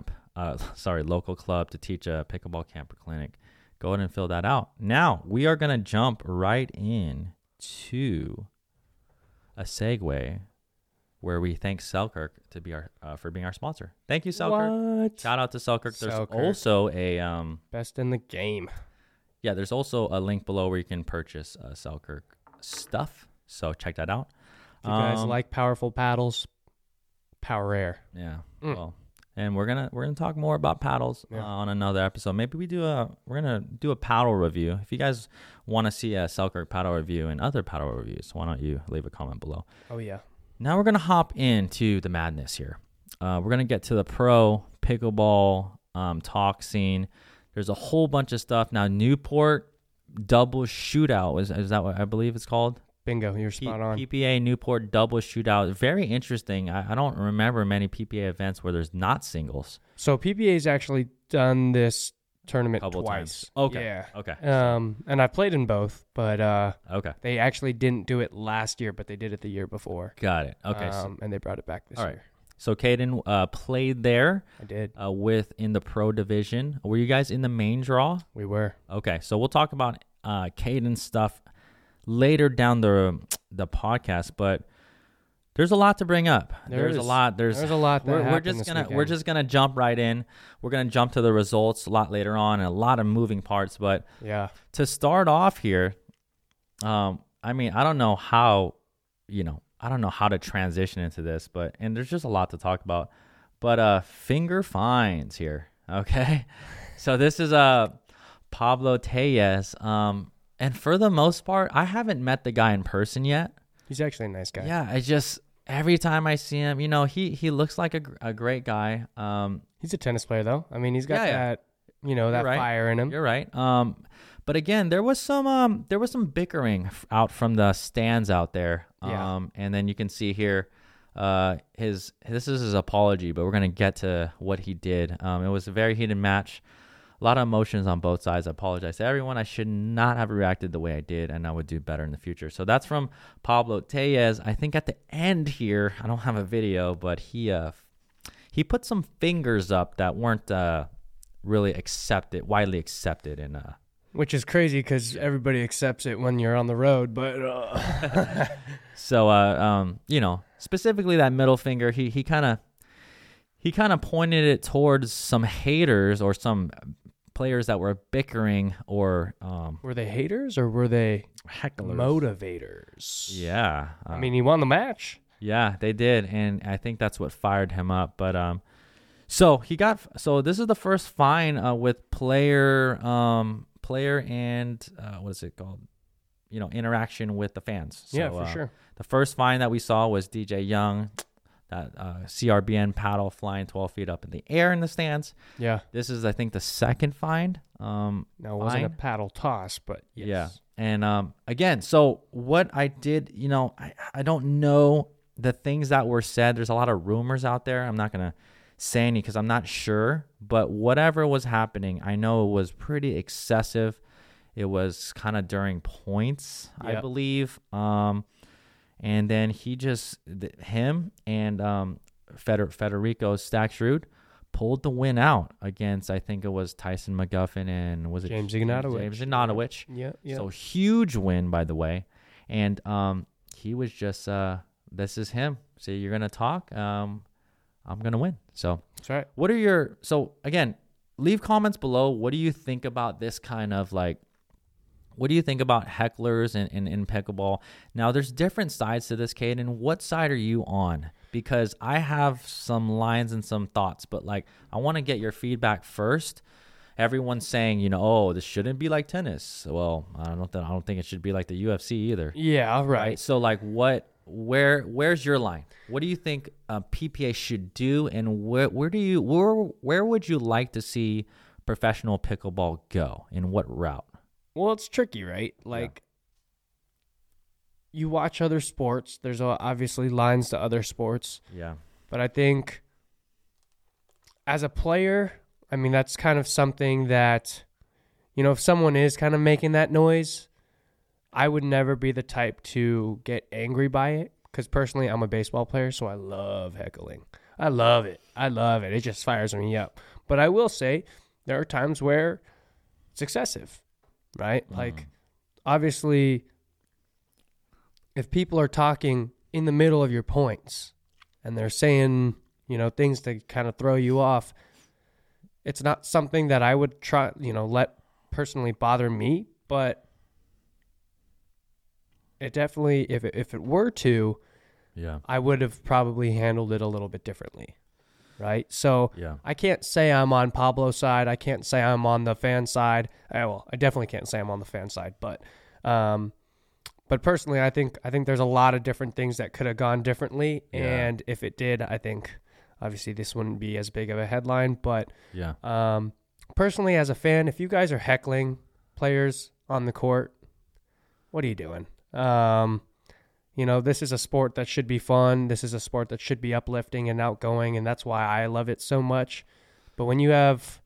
local club to teach a pickleball camp or clinic. Go ahead and fill that out. Now we are gonna jump right in to a segue where we thank Selkirk to be for being our sponsor. Thank you, Selkirk.
What?
Shout out to Selkirk. There's
Selkirk.
also a
Best in the game.
yeah. There's also a link below where you can purchase Selkirk stuff. So check that out.
If you guys like powerful paddles, Power Air.
Yeah. Well, and we're gonna talk more about paddles on another episode. Maybe we're gonna do a paddle review. If you guys want to see a Selkirk paddle review and other paddle reviews, why don't you leave a comment below?
Oh yeah.
Now we're gonna hop into the madness here. We're gonna get to the pro pickleball talk scene. There's a whole bunch of stuff now. Newport double shootout is that what I believe it's called?
Bingo, you're spot on.
PPA Newport double shootout. Very interesting. I don't remember many PPA events where there's not singles.
So PPA's actually done this tournament
Couple
twice.
times. Okay.
Yeah.
Okay.
And I played in both, but
Okay.
they actually didn't do it last year, but they did it the year before.
Got it. Okay.
And they brought it back this year.
So Caden played there.
I did.
In the pro division. Were you guys in the main draw?
We were.
Okay. So we'll talk about Caden's stuff later down the podcast, but there's a lot to bring up. There's a lot. There's a lot. We're just gonna jump right in. We're gonna jump to the results a lot later on, and a lot of moving parts. But
yeah,
to start off here, I mean, I don't know how to transition into this, and there's just a lot to talk about. But finger finds here. Okay, so this is Pablo Tellez. And for the most part, I haven't met the guy in person yet.
He's actually a nice guy.
Yeah, every time I see him, he looks like a great guy.
He's a tennis player, though. I mean, he's got that fire in him.
You're right. But again, there was some bickering out from the stands out there. And then you can see here, this is his apology, but we're gonna get to what he did. It was a very heated match. A lot of emotions on both sides. I apologize to everyone. I should not have reacted the way I did, and I would do better in the future. So that's from Pablo Tellez. I think at the end here, I don't have a video, but he put some fingers up that weren't really widely accepted, and
which is crazy because everybody accepts it when you're on the road. But
so specifically that middle finger, he kind of pointed it towards some haters or some players that were bickering, or
were they haters or were they
hecklers?
Motivators.
Yeah.
I mean, he won the match.
Yeah, they did, and I think that's what fired him up. But so this is the first fine with player and what is it called? Interaction with the fans. So,
yeah, for sure.
The first fine that we saw was DJ Young. That CRBN paddle flying 12 feet up in the air in the stands.
Yeah.
This is, I think, the second fine.
No, it wasn't a paddle toss, but yes.
Yeah. And again, so what I did, I don't know the things that were said. There's a lot of rumors out there. I'm not going to say any because I'm not sure. But whatever was happening, I know it was pretty excessive. It was kind of during points, I believe. And then him and Federico Staksrud pulled the win out against, I think it was Tyson McGuffin and was it
James Ignatowicz?
James Ignatowicz.
Yeah.
So huge win, by the way. And he was just this is him. So you're gonna talk. I'm gonna win. So
That's right.
what are your again? Leave comments below. What do you think about this kind of like? What do you think about hecklers in pickleball? Now, there's different sides to this, Caden. What side are you on? Because I have some lines and some thoughts, but like I want to get your feedback first. Everyone's saying, oh, this shouldn't be like tennis. Well, I don't think it should be like the UFC either.
Yeah, right.
So like where's your line? What do you think PPA should do, and where would you like to see professional pickleball go? In what route?
Well, it's tricky, right? Like, you watch other sports. There's obviously lines to other sports.
Yeah.
But I think as a player, I mean, that's kind of something that, if someone is kind of making that noise, I would never be the type to get angry by it. Because personally, I'm a baseball player, so I love heckling. I love it. It just fires me up. But I will say there are times where it's excessive. Right? Like, obviously, if people are talking in the middle of your points and they're saying, things to kind of throw you off, it's not something that I would try, let personally bother me. But it definitely, if it were to, I would have probably handled it a little bit differently. Right. So I can't say I'm on Pablo's side. I can't say I'm on the fan side. I definitely can't say I'm on the fan side. But personally, I think there's a lot of different things that could have gone differently. Yeah. And if it did, I think obviously this wouldn't be as big of a headline. But personally, as a fan, if you guys are heckling players on the court, what are you doing? This is a sport that should be fun. This is a sport that should be uplifting and outgoing, and that's why I love it so much. But when you have,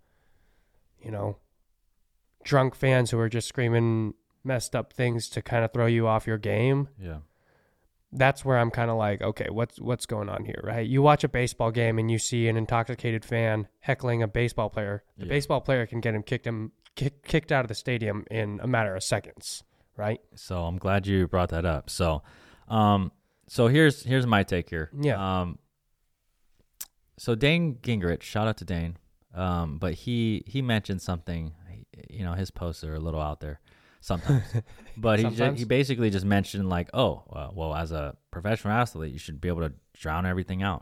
drunk fans who are just screaming messed up things to kind of throw you off your game, that's where I'm kind of like, okay, what's going on here, right? You watch a baseball game and you see an intoxicated fan heckling a baseball player. The baseball player can get him kicked out of the stadium in a matter of seconds, right?
So I'm glad you brought that up. So here's my take here.
Yeah.
So Dane Gingrich, shout out to Dane. But he mentioned something, his posts are a little out there sometimes, but he basically just mentioned like, well, as a professional athlete, you should be able to drown everything out.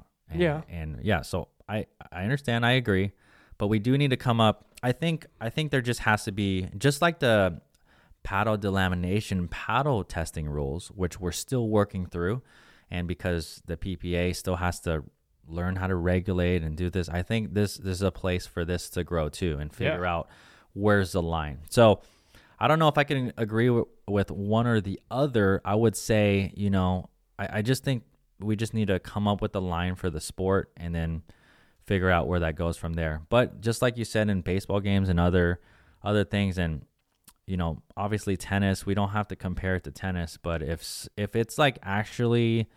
So I understand. I agree, but we do need to come up. I think there just has to be, just like the paddle delamination, paddle testing rules, which we're still working through. And because the PPA still has to learn how to regulate and do this, I think this is a place for this to grow too and figure out where's the line. So I don't know if I can agree with one or the other. I would say, I just think we just need to come up with a line for the sport and then figure out where that goes from there. But just like you said, in baseball games and other things, and obviously tennis, we don't have to compare it to tennis, but if it's like actually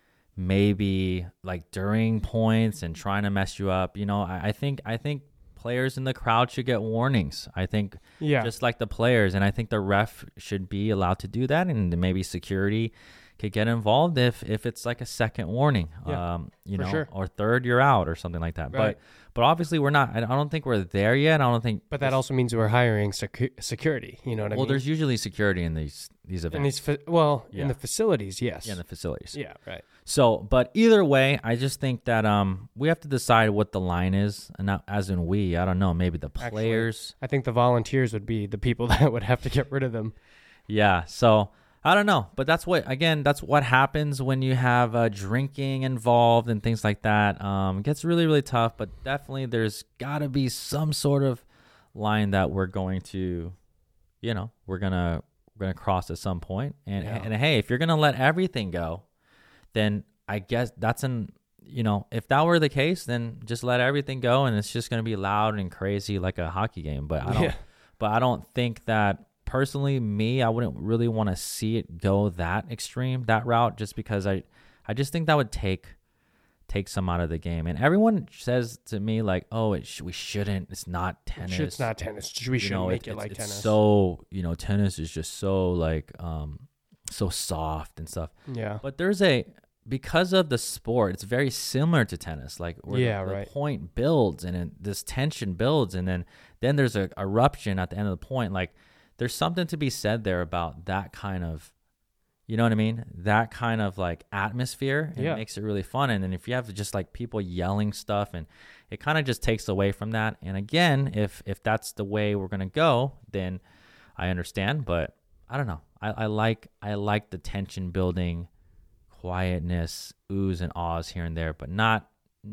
maybe like during points and trying to mess you up, I think players in the crowd should get warnings. I think just like the players, and I think the ref should be allowed to do that, and maybe security could get involved if it's like a second warning,
sure.
or third, you're out or something like that. Right. But obviously we're not. I don't think we're there yet. I don't think.
But that also means we're hiring security. You know what I mean?
Well, there's usually security in these events.
In the facilities, yes.
Yeah, in the facilities.
Yeah, right.
So, but either way, I just think that we have to decide what the line is, and not as in we. I don't know. Maybe the players.
Actually, I think the volunteers would be the people that would have to get rid of them.
Yeah. So. I don't know, but that's what happens when you have drinking involved and things like that. It gets really, really tough, but definitely there's got to be some sort of line that we're going to, we're gonna cross at some point. And hey, if you're gonna let everything go, then I guess that's if that were the case, then just let everything go, and it's just gonna be loud and crazy like a hockey game. But I don't think that. Personally, I wouldn't really want to see it go that extreme, that route, just because I just think that would take some out of the game. And everyone says to me like, we shouldn't. It's not tennis.
It's not tennis. We shouldn't make it like tennis.
So tennis is just so like so soft and stuff.
Yeah.
But because of the sport, it's very similar to tennis. Like where the point builds and this tension builds, and then there's a eruption at the end of the point. Like there's something to be said there about that kind of, you know what I mean? That kind of like atmosphere. And it makes it really fun. And then if you have just like people yelling stuff, and it kind of just takes away from that. And again, if that's the way we're gonna go, then I understand. But I don't know. I like the tension building, quietness, oohs and ahs here and there, but not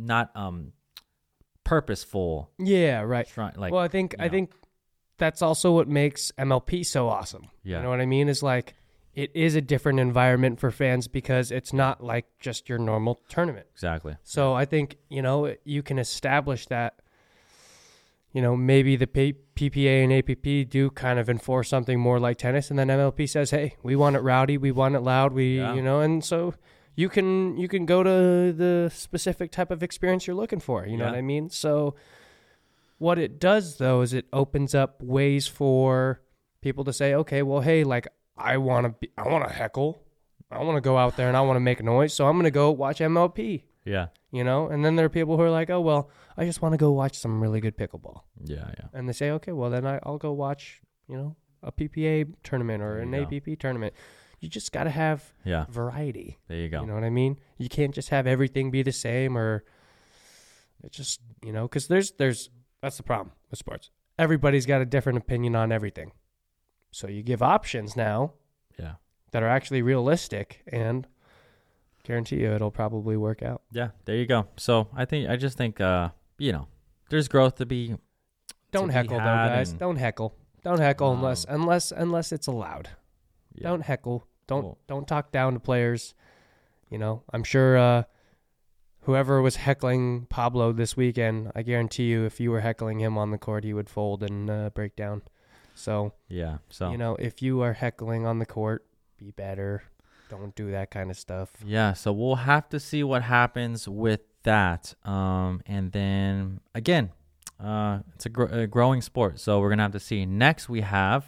purposeful.
Yeah, right.
Like,
well, I think that's also what makes MLP so awesome.
Yeah.
You know what I mean? Is like it is a different environment for fans because it's not like just your normal tournament.
Exactly.
So I think, you can establish that, maybe the PPA and APP do kind of enforce something more like tennis, and then MLP says, hey, we want it rowdy, we want it loud, and so you can go to the specific type of experience you're looking for, you know what I mean? So what it does, though, is it opens up ways for people to say, okay, well, hey, like, I want to heckle. I want to go out there and I want to make noise, so I'm going to go watch MLP.
Yeah.
And then there are people who are like, oh, well, I just want to go watch some really good pickleball.
Yeah.
And they say, okay, well, then I'll go watch, a PPA tournament or an APP tournament. You just got to have variety.
There you go.
You know what I mean? You can't just have everything be the same, or it just, because that's the problem with sports. Everybody's got a different opinion on everything. So you give options now that are actually realistic, and guarantee you it'll probably work out.
Yeah, there you go. So I just think there's growth to be.
Don't heckle though, guys. Don't heckle. Don't heckle unless it's allowed. Yeah. Don't heckle. Don't talk down to players. I'm sure whoever was heckling Pablo this weekend, I guarantee you, if you were heckling him on the court, he would fold and break down. So if you are heckling on the court, be better. Don't do that kind of stuff.
Yeah, so we'll have to see what happens with that. And then again, it's a growing sport, so we're gonna have to see. Next, we have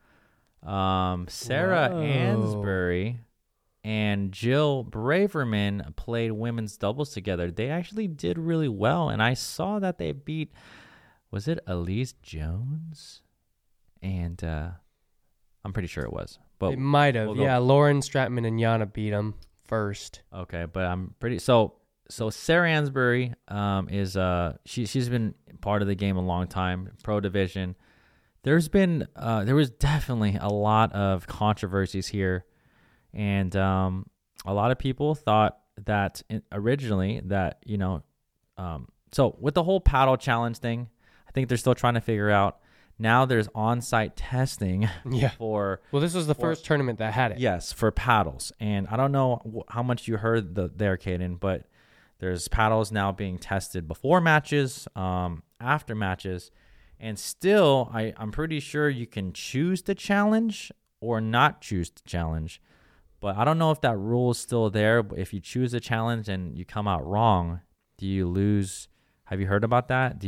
Sarah Ansbury and Jill Braverman played women's doubles together. They actually did really well, and I saw that they beat, was it Elise Jones? And I'm pretty sure it was. But
they might have. Yeah, Lauren Stratman and Yana beat them first.
Okay, but I'm pretty so Sarah Ansbury is she's been part of the game a long time, pro division. There was definitely a lot of controversies here, and a lot of people thought that originally that so with the whole paddle challenge thing, I think they're still trying to figure out. Now there's on-site testing for...
Well, this was the first tournament that had it.
Yes, for paddles. And I don't know how much you heard there, Caden, but there's paddles now being tested before matches, after matches. And still, I'm pretty sure you can choose to challenge or not choose to challenge. But I don't know if that rule is still there. But if you choose a challenge and you come out wrong, do you lose? Have you heard about that?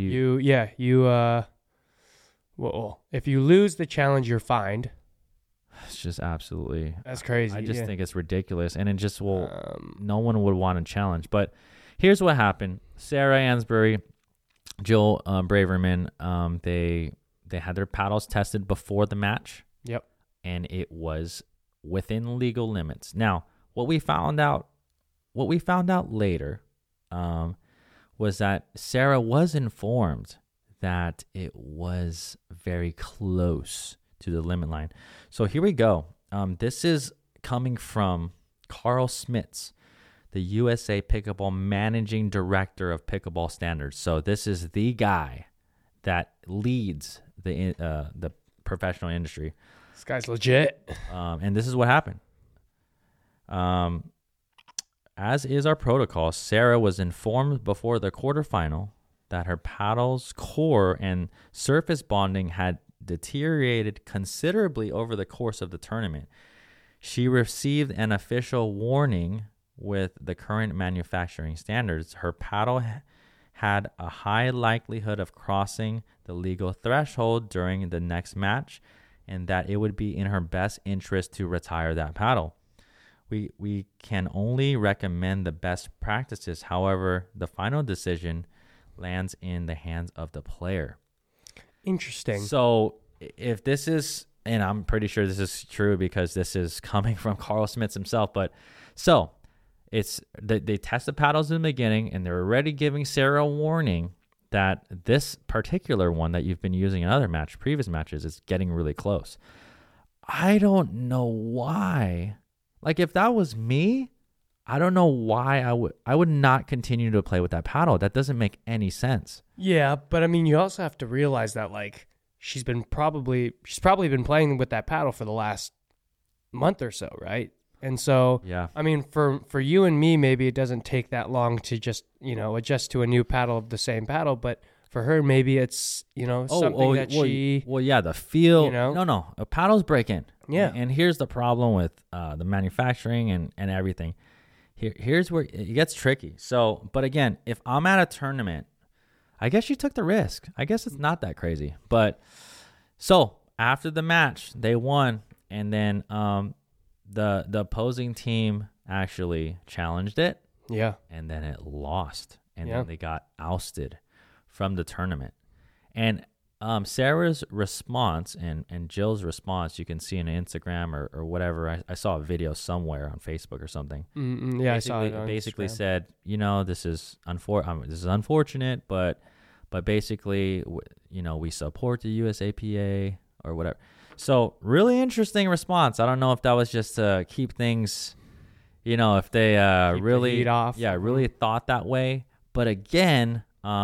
Well, if you lose the challenge, you're fined.
It's just absolutely...
That's crazy.
I just think it's ridiculous, and it just will... no one would want to challenge. But here's what happened. Sarah Ansbury, Jill Braverman, they had their paddles tested before the match.
Yep.
And it was within legal limits. Now, what we found out later was that Sarah was informed that it was very close to the limit line. So here we go. This is coming from Carl Smits, the USA Pickleball Managing Director of Pickleball Standards. So this is the guy that leads the professional industry.
This guy's legit.
And this is what happened. As is our protocol, Sarah was informed before the quarterfinal that her paddle's core and surface bonding had deteriorated considerably over the course of the tournament. She received an official warning with the current manufacturing standards. Her paddle had a high likelihood of crossing the legal threshold during the next match, and that it would be in her best interest to retire that paddle. We can only recommend the best practices. However, the final decision lands in the hands of the player.
Interesting.
So if this is, and I'm pretty sure this is true because this is coming from Carl Smits himself, but so it's they test the paddles in the beginning and they're already giving Sarah a warning that this particular one that you've been using in other previous matches is getting really close. I don't know why. Like if that was me, I don't know why I would not continue to play with that paddle. That doesn't make any sense.
Yeah, but I mean, you also have to realize that like she's probably been playing with that paddle for the last month or so, right? And so,
yeah.
I mean, for you and me, maybe it doesn't take that long to just, adjust to a new paddle of the same paddle. But for her, maybe it's, something that she...
Well, yeah, the feel...
No,
a paddle's breaking.
Yeah.
And here's the problem with the manufacturing and everything. Here's where it gets tricky. So, but again, if I'm at a tournament, I guess you took the risk. I guess it's not that crazy. But so after the match, they won. And then... The opposing team actually challenged it.
Yeah.
And then it lost. And
Yeah.
then they got ousted from the tournament. And Sarah's response and Jill's response, you can see on Instagram or whatever. I saw a video somewhere on Facebook or something.
Yeah, I saw it on
basically
Instagram.
said, this is unfortunate, but basically, we support the USAPA or whatever. So really interesting response. I don't know if that was just to keep things, if they
Keep the
really
heat off.
really thought that way. But again,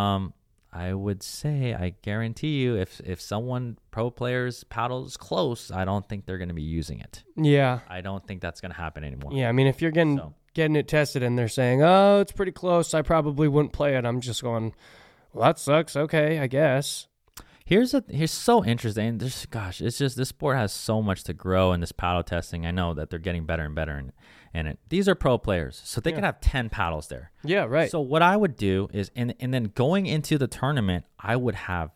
I would say, I guarantee you, if someone pro players paddles close, I don't think they're going to be using it.
Yeah.
I don't think that's going to happen anymore.
Yeah, I mean, if you're getting it tested and they're saying, oh, it's pretty close, I probably wouldn't play it. I'm just going, well, that sucks. Okay, I guess.
Here's so interesting. It's just this sport has so much to grow in this paddle testing. I know that they're getting better and better in it. These are pro players, so they can have 10 paddles there.
Yeah, right.
So what I would do is, and then going into the tournament, I would have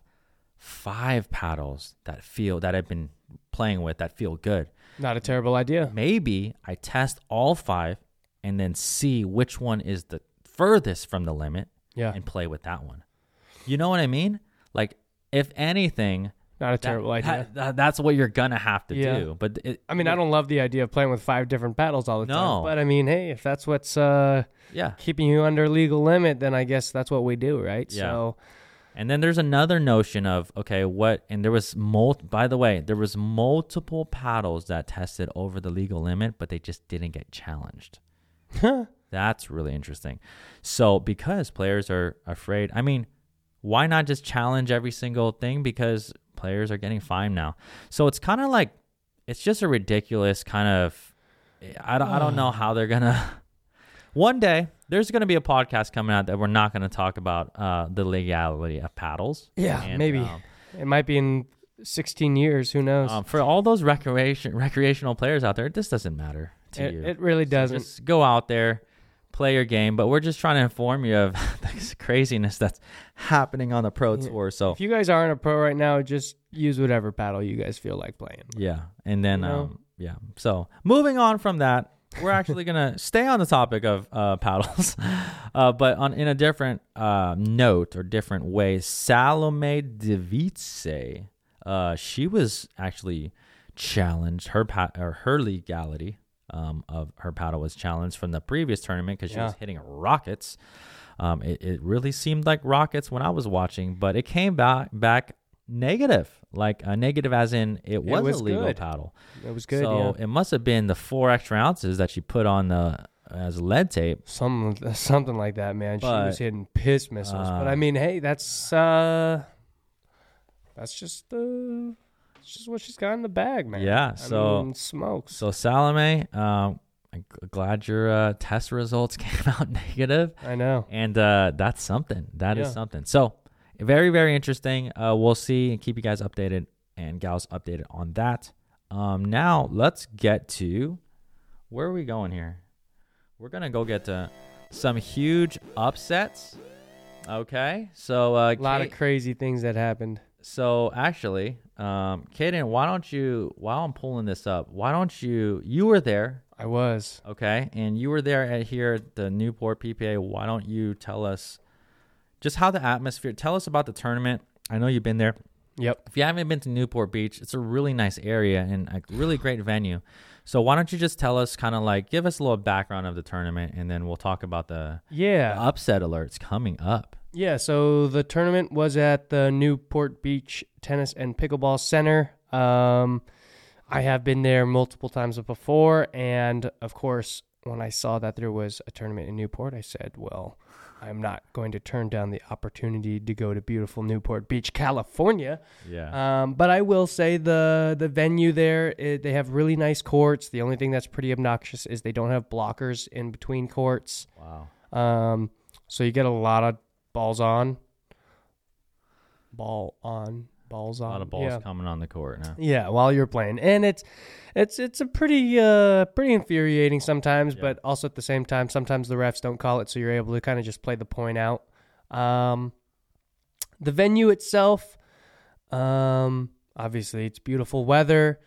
5 paddles that I've been playing with that feel good.
Not a terrible idea.
Maybe I test all 5 and then see which one is the furthest from the limit and play with that one. You know what I mean? Like, if anything,
not a terrible idea.
That's what you're gonna have to do. But
I don't love the idea of playing with 5 different paddles all the time. But I mean, hey, if that's what's keeping you under legal limit, then I guess that's what we do, right?
Yeah.
So,
and then there's another notion of and there was by the way, there was multiple paddles that tested over the legal limit, but they just didn't get challenged. That's really interesting. So because players are afraid, why not just challenge every single thing? Because players are getting fined now. So it's kind of like, it's just a ridiculous kind of, I don't know how they're going to, one day there's going to be a podcast coming out that we're not going to talk about the legality of paddles.
Yeah,
and,
maybe. It might be in 16 years. Who knows?
For all those recreational players out there, this doesn't matter to you.
It really doesn't.
So just go out there, play your game, but we're just trying to inform you of this craziness that's happening on the pro tour. So
if you guys aren't a pro right now, just use whatever paddle you guys feel like playing.
Yeah. And then, so moving on from that, we're actually going to stay on the topic of paddles, but in a different note or different way. Salome Device, she was actually challenged. Her legality of her paddle was challenged from the previous tournament because she was hitting rockets. It really seemed like rockets when I was watching, but it came back negative, like negative as in it was a legal paddle.
It was good.
So it must have been the 4 extra ounces that she put on as lead tape.
Something like that, man. She was hitting piss missiles. But I mean, hey, that's just what she's got in the bag, man.
Yeah.
I mean, smokes.
So Salome, I'm glad your test results came out negative.
I know.
And that's something. That is something. So very, very interesting. We'll see and keep you guys updated and gals updated on that. Now let's get to, where are we going here? We're going to go get to some huge upsets. Okay. So
a lot of crazy things that happened.
So actually, Kaden, while I'm pulling this up, you were there,
I was.
okay, and you were there here at the Newport PPA. Why don't you tell us just how the atmosphere, tell us about the tournament. I know you've been there.
Yep.
If you haven't been to Newport Beach, it's a really nice area and a really great venue. So why don't you just tell us, kind of like, give us a little background of the tournament, and then we'll talk about the upset alerts coming up.
Yeah, so the tournament was at the Newport Beach Tennis and Pickleball Center. I have been there multiple times before, and of course, when I saw that there was a tournament in Newport, I said, well, I'm not going to turn down the opportunity to go to beautiful Newport Beach, California.
Yeah.
But I will say the venue there, they have really nice courts. The only thing that's pretty obnoxious is they don't have blockers in between courts.
Wow.
So you get a lot of balls on. A lot of balls coming on the court now. Yeah, while you're playing. And it's a pretty infuriating sometimes, but also at the same time, sometimes the refs don't call it, so you're able to kind of just play the point out. The venue itself, obviously it's beautiful weather.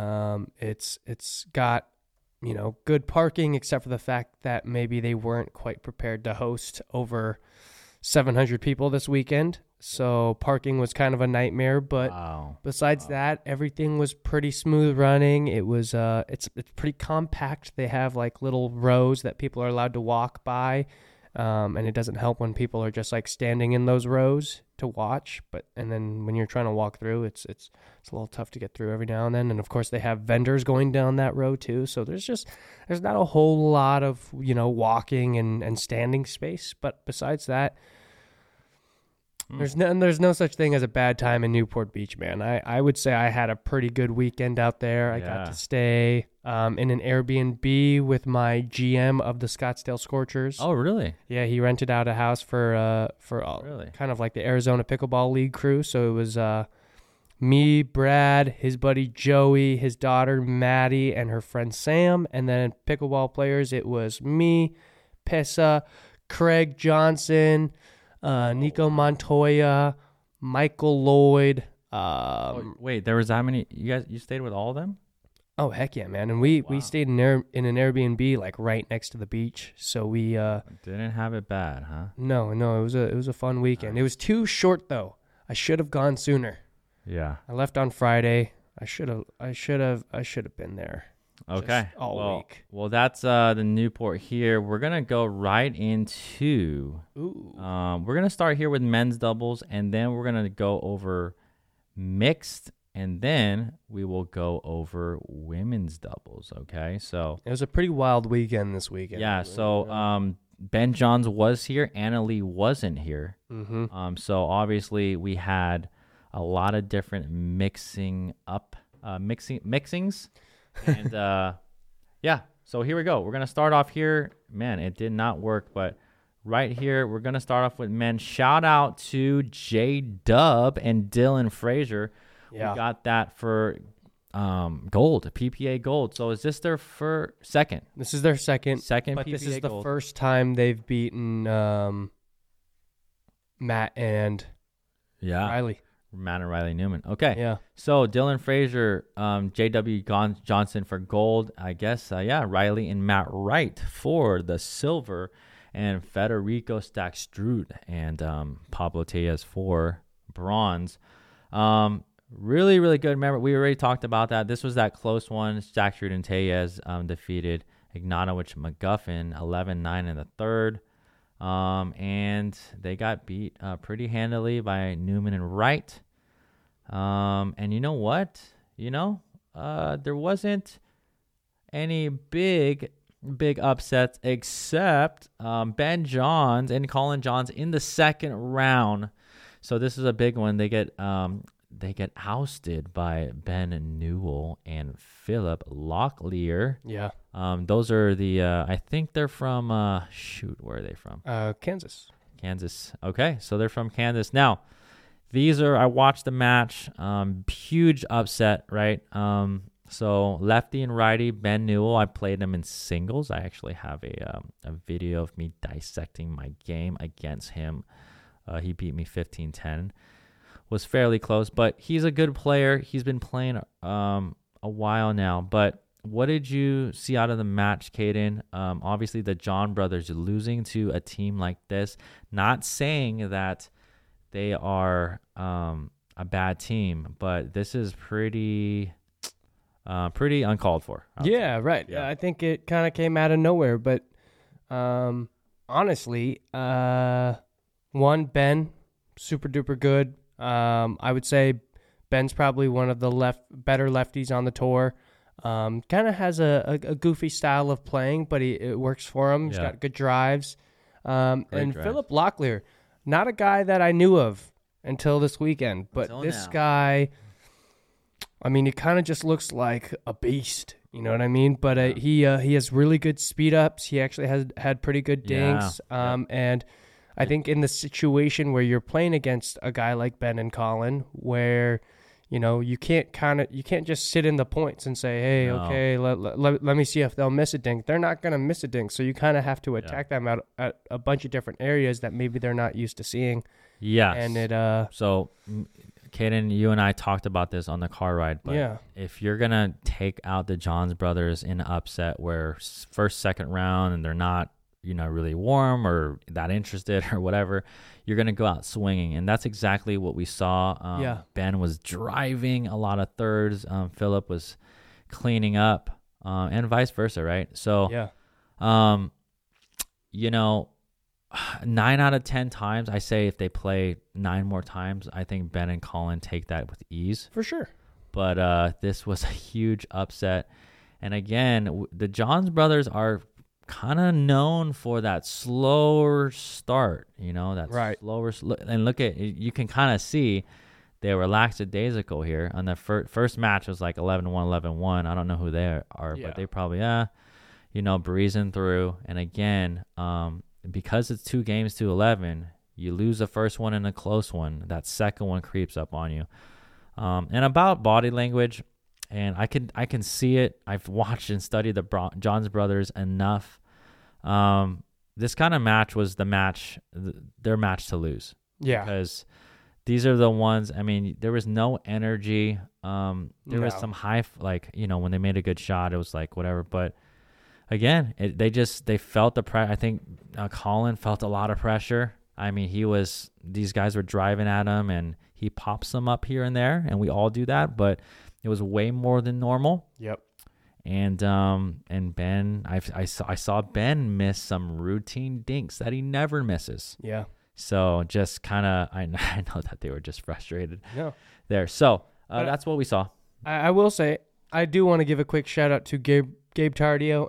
It's got, good parking, except for the fact that maybe they weren't quite prepared to host over 700 people this weekend. So parking was kind of a nightmare, but besides that, everything was pretty smooth running. It was it's pretty compact. They have like little rows that people are allowed to walk by, and it doesn't help when people are just like standing in those rows to watch. And then when you're trying to walk through, it's a little tough to get through every now and then. And of course, they have vendors going down that row too. So there's not a whole lot of walking and standing space. But besides that, there's no such thing as a bad time in Newport Beach, man. I would say I had a pretty good weekend out there. I got to stay in an Airbnb with my GM of the Scottsdale Scorchers.
Oh, really?
Yeah, he rented out a house for kind of like the Arizona Pickleball League crew. So it was me, Brad, his buddy Joey, his daughter Maddie, and her friend Sam. And then pickleball players, it was me, Pessa, Craig Johnson, Nico Montoya, Michael Lloyd.
Wait, there was that many? You stayed with all of them?
Oh, heck yeah, man. And we stayed in an Airbnb like right next to the beach. So we
didn't have it bad, huh?
No, it was a fun weekend. Nice. It was too short though. I should have gone sooner.
Yeah.
I left on Friday. I should have been there.
Okay.
All week.
Well, that's the Newport here. We're gonna go right into. We're gonna start here with men's doubles, and then we're gonna go over mixed, and then we will go over women's doubles. Okay. So
it was a pretty wild weekend this weekend.
Yeah. So Ben Johns was here. Anna Lee wasn't here.
Mm-hmm.
So obviously we had a lot of different mixings. And so here we go. We're going to start off here. Man, it did not work, but right here, we're going to start off with men. Shout out to J-Dub and Dylan Frazier.
Yeah.
We got that for gold, PPA gold. So is this their second?
This is their second
PPA
but this is
gold.
The first time they've beaten Matt and Riley.
Matt and Riley Newman. Okay.
Yeah.
So Dylan Frazier, J.W. Johnson for gold. I guess, Riley and Matt Wright for the silver. And Federico Stackstrud and Pablo Tellez for bronze. Really, really good. Remember, we already talked about that. This was that close one. Stackstrud and Tellez defeated Ignatowicz McGuffin 11-9 in the third. And they got beat pretty handily by Newman and Wright. And you know what? There wasn't any big upsets except Ben Johns and Colin Johns in the second round. So this is a big one. They get ousted by Ben Newell and Philip Locklear.
Yeah.
Those are the I think they're from where are they from?
Kansas.
Okay, so they're from Kansas. Now, I watched the match. Huge upset, right? So lefty and righty, Ben Newell, I played him in singles. I actually have a video of me dissecting my game against him. He beat me 15-10. was fairly close, but he's a good player. He's been playing a while now. But what did you see out of the match, Caden? Obviously, the John brothers losing to a team like this. Not saying that they are a bad team, but this is pretty uncalled for.
Yeah, right.
Yeah.
I think it kind of came out of nowhere, but honestly, one, Ben, super duper good. I would say Ben's probably one of the better lefties on the tour. Kind of has a goofy style of playing, but it works for him. He's
Yeah.
got good drives. And
drives.
Philip Locklear, not a guy that I knew of until this weekend, but
Until
this
now.
guy, I mean, he kind of just looks like a beast. You know what I mean? But he has really good speed ups. He actually has had pretty good dinks. And I think in the situation where you're playing against a guy like Ben and Colin, where you can't just sit in the points and say, hey,
No.
okay, let me see if they'll miss a dink. They're not going to miss a dink. So you kind of have to attack them at a bunch of different areas that maybe they're not used to seeing.
Yes.
And it,
So, Caden, you and I talked about this on the car ride, but
Yeah.
if you're going to take out the Johns brothers in an upset where first, second round, and they're not, really warm or that interested or whatever, you're going to go out swinging. And that's exactly what we saw.
Yeah.
Ben was driving a lot of thirds. Philip was cleaning up, and vice versa, right? So,
yeah.
9 out of 10 times, I say if they play 9 more times, I think Ben and Colin take that with ease.
For sure.
But this was a huge upset. And again, the Johns brothers are kind of known for that slower start, that
Right.
slower. And look at, you can kind of see they were lackadaisical here. On the first match was like 11-1, 11-1. I don't know who they are,
Yeah.
but they probably, breezing through. And again, because it's 2 games to 11, you lose the first one in a close one. That second one creeps up on you. And about body language, and I can see it. I've watched and studied the Johns brothers enough. This kind of match was their match to lose.
Yeah.
Because these are the ones. I mean, there was no energy. There was some high, when they made a good shot, it was like whatever. But again, they felt the pressure. I think Colin felt a lot of pressure. I mean, these guys were driving at him, and he pops them up here and there, and we all do that, but it was way more than normal.
Yep.
And Ben, I saw Ben miss some routine dinks that he never misses.
Yeah.
So just kind of, I know that they were just frustrated
No.
there. So that's what we saw.
I will say, I do want to give a quick shout out to Gabe Tardio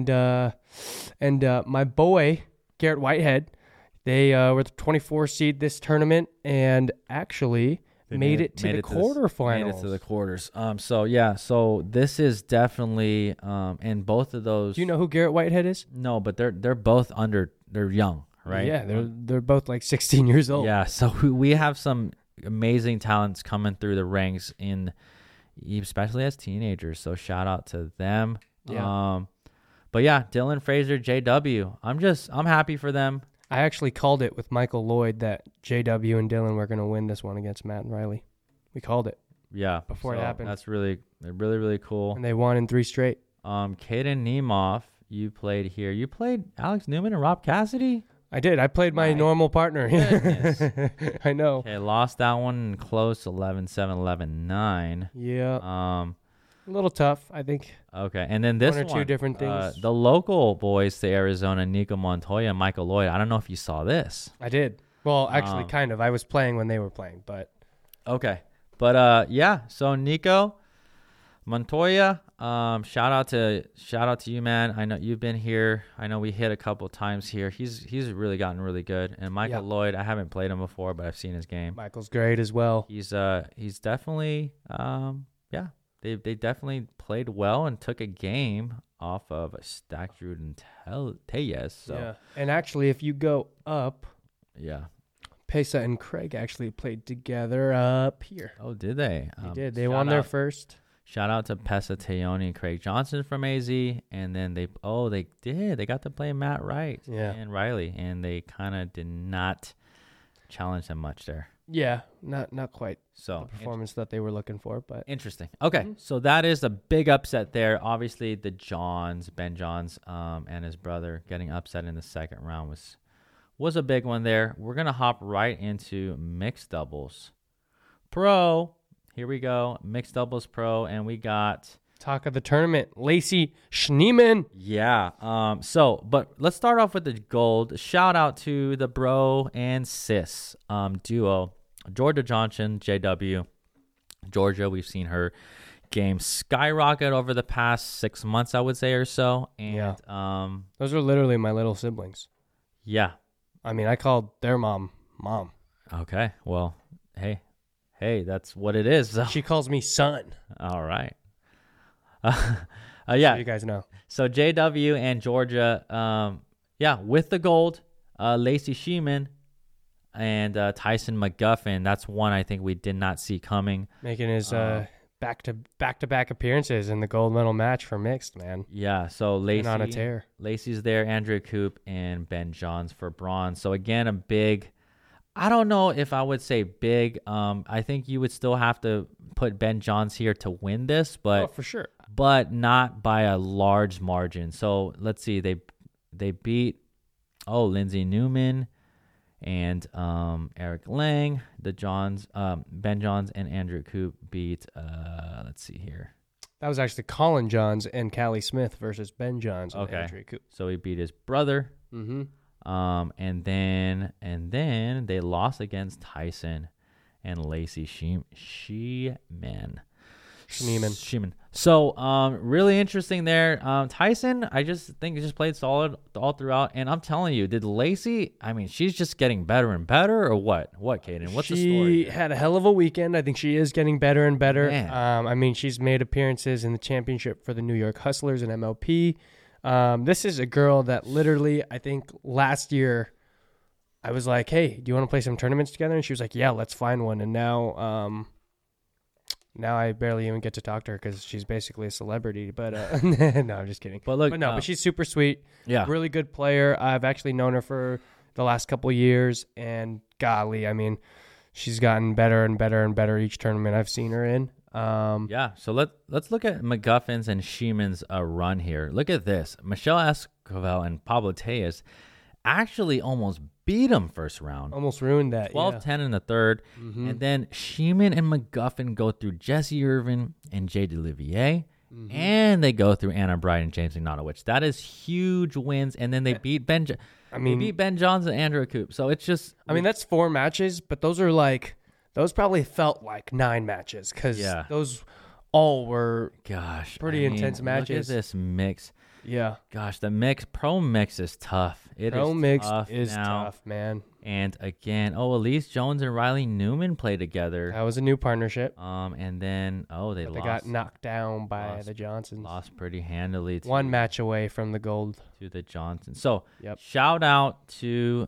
and my boy Garrett Whitehead. They were the 24 seed this tournament and actually made it to the quarterfinals.
Made it to the quarters. So this is definitely and both of those.
Do you know who Garrett Whitehead is?
No, but they're both they're young, right?
Yeah, they're both like 16 years old.
Yeah, so we have some amazing talents coming through the ranks especially as teenagers. So shout out to them.
Yeah.
But yeah, Dylan Fraser, JW. I'm happy for them.
I actually called it with Michael Lloyd that JW and Dylan were going to win this one against Matt and Riley. We called it.
Yeah.
Before it happened.
That's really, really cool.
And they won in 3 straight.
Caden Niemoff, you played here. You played Alex Newman and Rob Cassidy?
I did. I played my normal partner.
Goodness.
I know.
Okay, lost that one close, 11-7, 11-9.
Yeah. A little tough, I think.
Okay, and then this
one or two different things.
The local boys to Arizona, Nico Montoya and Michael Lloyd. I don't know if you saw this.
I did. Well, actually, kind of. I was playing when they were playing, but
Okay, but yeah. So Nico Montoya, shout out to you, man. I know you've been here. I know we hit a couple times here. He's really gotten really good. And Michael Lloyd, I haven't played him before, but I've seen his game.
Michael's great as well.
He's definitely They definitely played well and took a game off of Stackroot and Tellez. So
Yeah. And actually, if you go up,
yeah.
Pesa and Craig actually played together up here.
Oh, did they?
They did. They won their first.
Shout out to Pesa Teoni and Craig Johnson from AZ, and then they did. They got to play Matt Wright and Riley, and they kind of did not challenge them much there.
Yeah, not quite
So
the performance that they were looking for, but
interesting. Okay, so that is a big upset there. Obviously, Ben Johns, and his brother getting upset in the second round was a big one there. We're gonna hop right into mixed doubles pro. Here we go, mixed doubles pro, and we got
talk of the tournament, Lacey Schneemann.
But let's start off with the gold. Shout out to the bro and sis duo, Georgia Johnson, JW. Georgia, we've seen her game skyrocket over the past 6 months, I would say, or so. And
those are literally my little siblings.
Yeah.
I mean, I called their mom.
Okay. Well, hey, that's what it is. So.
She calls me son.
All right.
So you guys know.
So JW and Georgia, with the gold, Lacey Schneemann and Tyson McGuffin. That's one I think we did not see coming.
Making his back-to-back appearances in the gold medal match for mixed, man.
Yeah, so Lacey
on a tear.
Lacey's there, Andrea Koop and Ben Johns for bronze. So again, a big. I don't know if I would say big. I think you would still have to put Ben Johns here to win this, but
for sure.
But not by a large margin. So let's see, they beat Lindsay Newman and Eric Lang. The Johns, Ben Johns and Andrew Koop beat. Let's see here.
That was actually Colin Johns and Callie Smith versus Ben Johns and Andrew Koop.
So he beat his brother.
Mm-hmm.
And then they lost against Tyson and Lacey Schneemann. So, really interesting there. Tyson, I just think he just played solid all throughout. And I'm telling you, did Lacey, I mean, she's just getting better and better, or what? What, Caden? What's the story?
She had a hell of a weekend. I think she is getting better and better. I mean, she's made appearances in the championship for the New York Hustlers and MLP. This is a girl that literally, I think last year, I was like, hey, do you want to play some tournaments together? And she was like, yeah, let's find one. And now I barely even get to talk to her because she's basically a celebrity. But no, I'm just kidding. But she's super sweet.
Yeah.
Really good player. I've actually known her for the last couple of years. And golly, I mean, she's gotten better and better and better each tournament I've seen her in.
So let's look at McGuffin's and Schneemann's run here. Look at this. Michelle Escovel and Pablo Tejas actually almost beat him first round.
Almost ruined that.
12-10 in the third. Mm-hmm. And then Schneemann and McGuffin go through Jesse Irvin and Jade Olivier. Mm-hmm. And they go through Anna Bright and James Ignatovich. That is huge wins. And then they beat Ben Johns and Andrew Koop. So it's just...
I mean, that's 4 matches, but those are like... Those probably felt like 9 matches because those all were pretty intense matches.
Look at this mix.
Yeah.
Gosh, the pro mix is tough.
Pro mix is tough, man.
And again, Elise Jones and Riley Newman play together.
That was a new partnership.
And then they
got knocked down by the Johnsons.
Lost pretty handily.
1 match away from the gold
to the Johnsons. So shout out to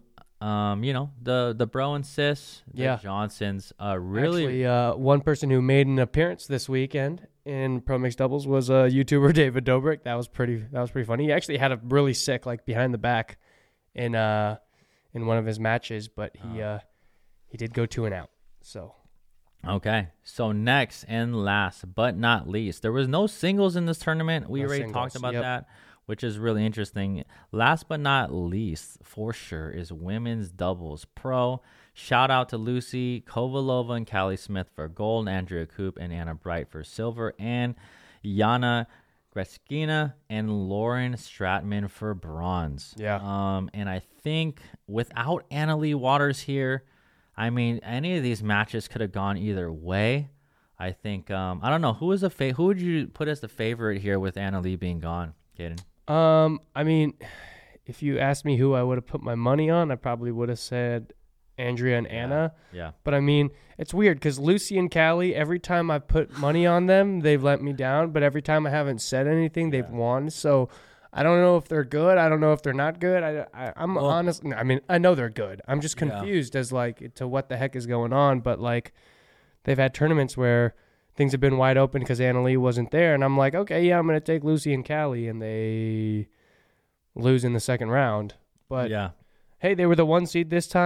the bro and sis, the Johnsons. Really,
actually, one person who made an appearance this weekend in Pro Mixed Doubles was YouTuber David Dobrik. That was pretty funny. He actually had a really sick behind the back in one of his matches, but he did go 2 and out. So
okay. So next and last but not least, there was no singles in this tournament. We already talked about that, which is really interesting. Last but not least, for sure, is women's doubles pro. Shout out to Lucy Kovalova and Callie Smith for gold, Andrea Koop and Anna Bright for silver, and Yana Greskina and Lauren Stratman for bronze.
Yeah.
And I think without Anna Leigh Waters here, I mean, any of these matches could have gone either way. I think, I don't know, who would you put as the favorite here with Anna Leigh being gone, Caden?
I mean, if you asked me who I would have put my money on, I probably would have said Andrea and Anna.
Yeah.
But I mean, it's weird because Lucy and Callie, every time I put money on them, they've let me down. But every time I haven't said anything, they've won. So I don't know if they're good. I don't know if they're not good. I'm honest. I mean, I know they're good. I'm just confused as to what the heck is going on. But they've had tournaments where things have been wide open because Anna Leigh wasn't there. And I'm like, okay, yeah, I'm going to take Lucy and Callie. And they lose in the second round. But, hey, they were the 1 seed this time.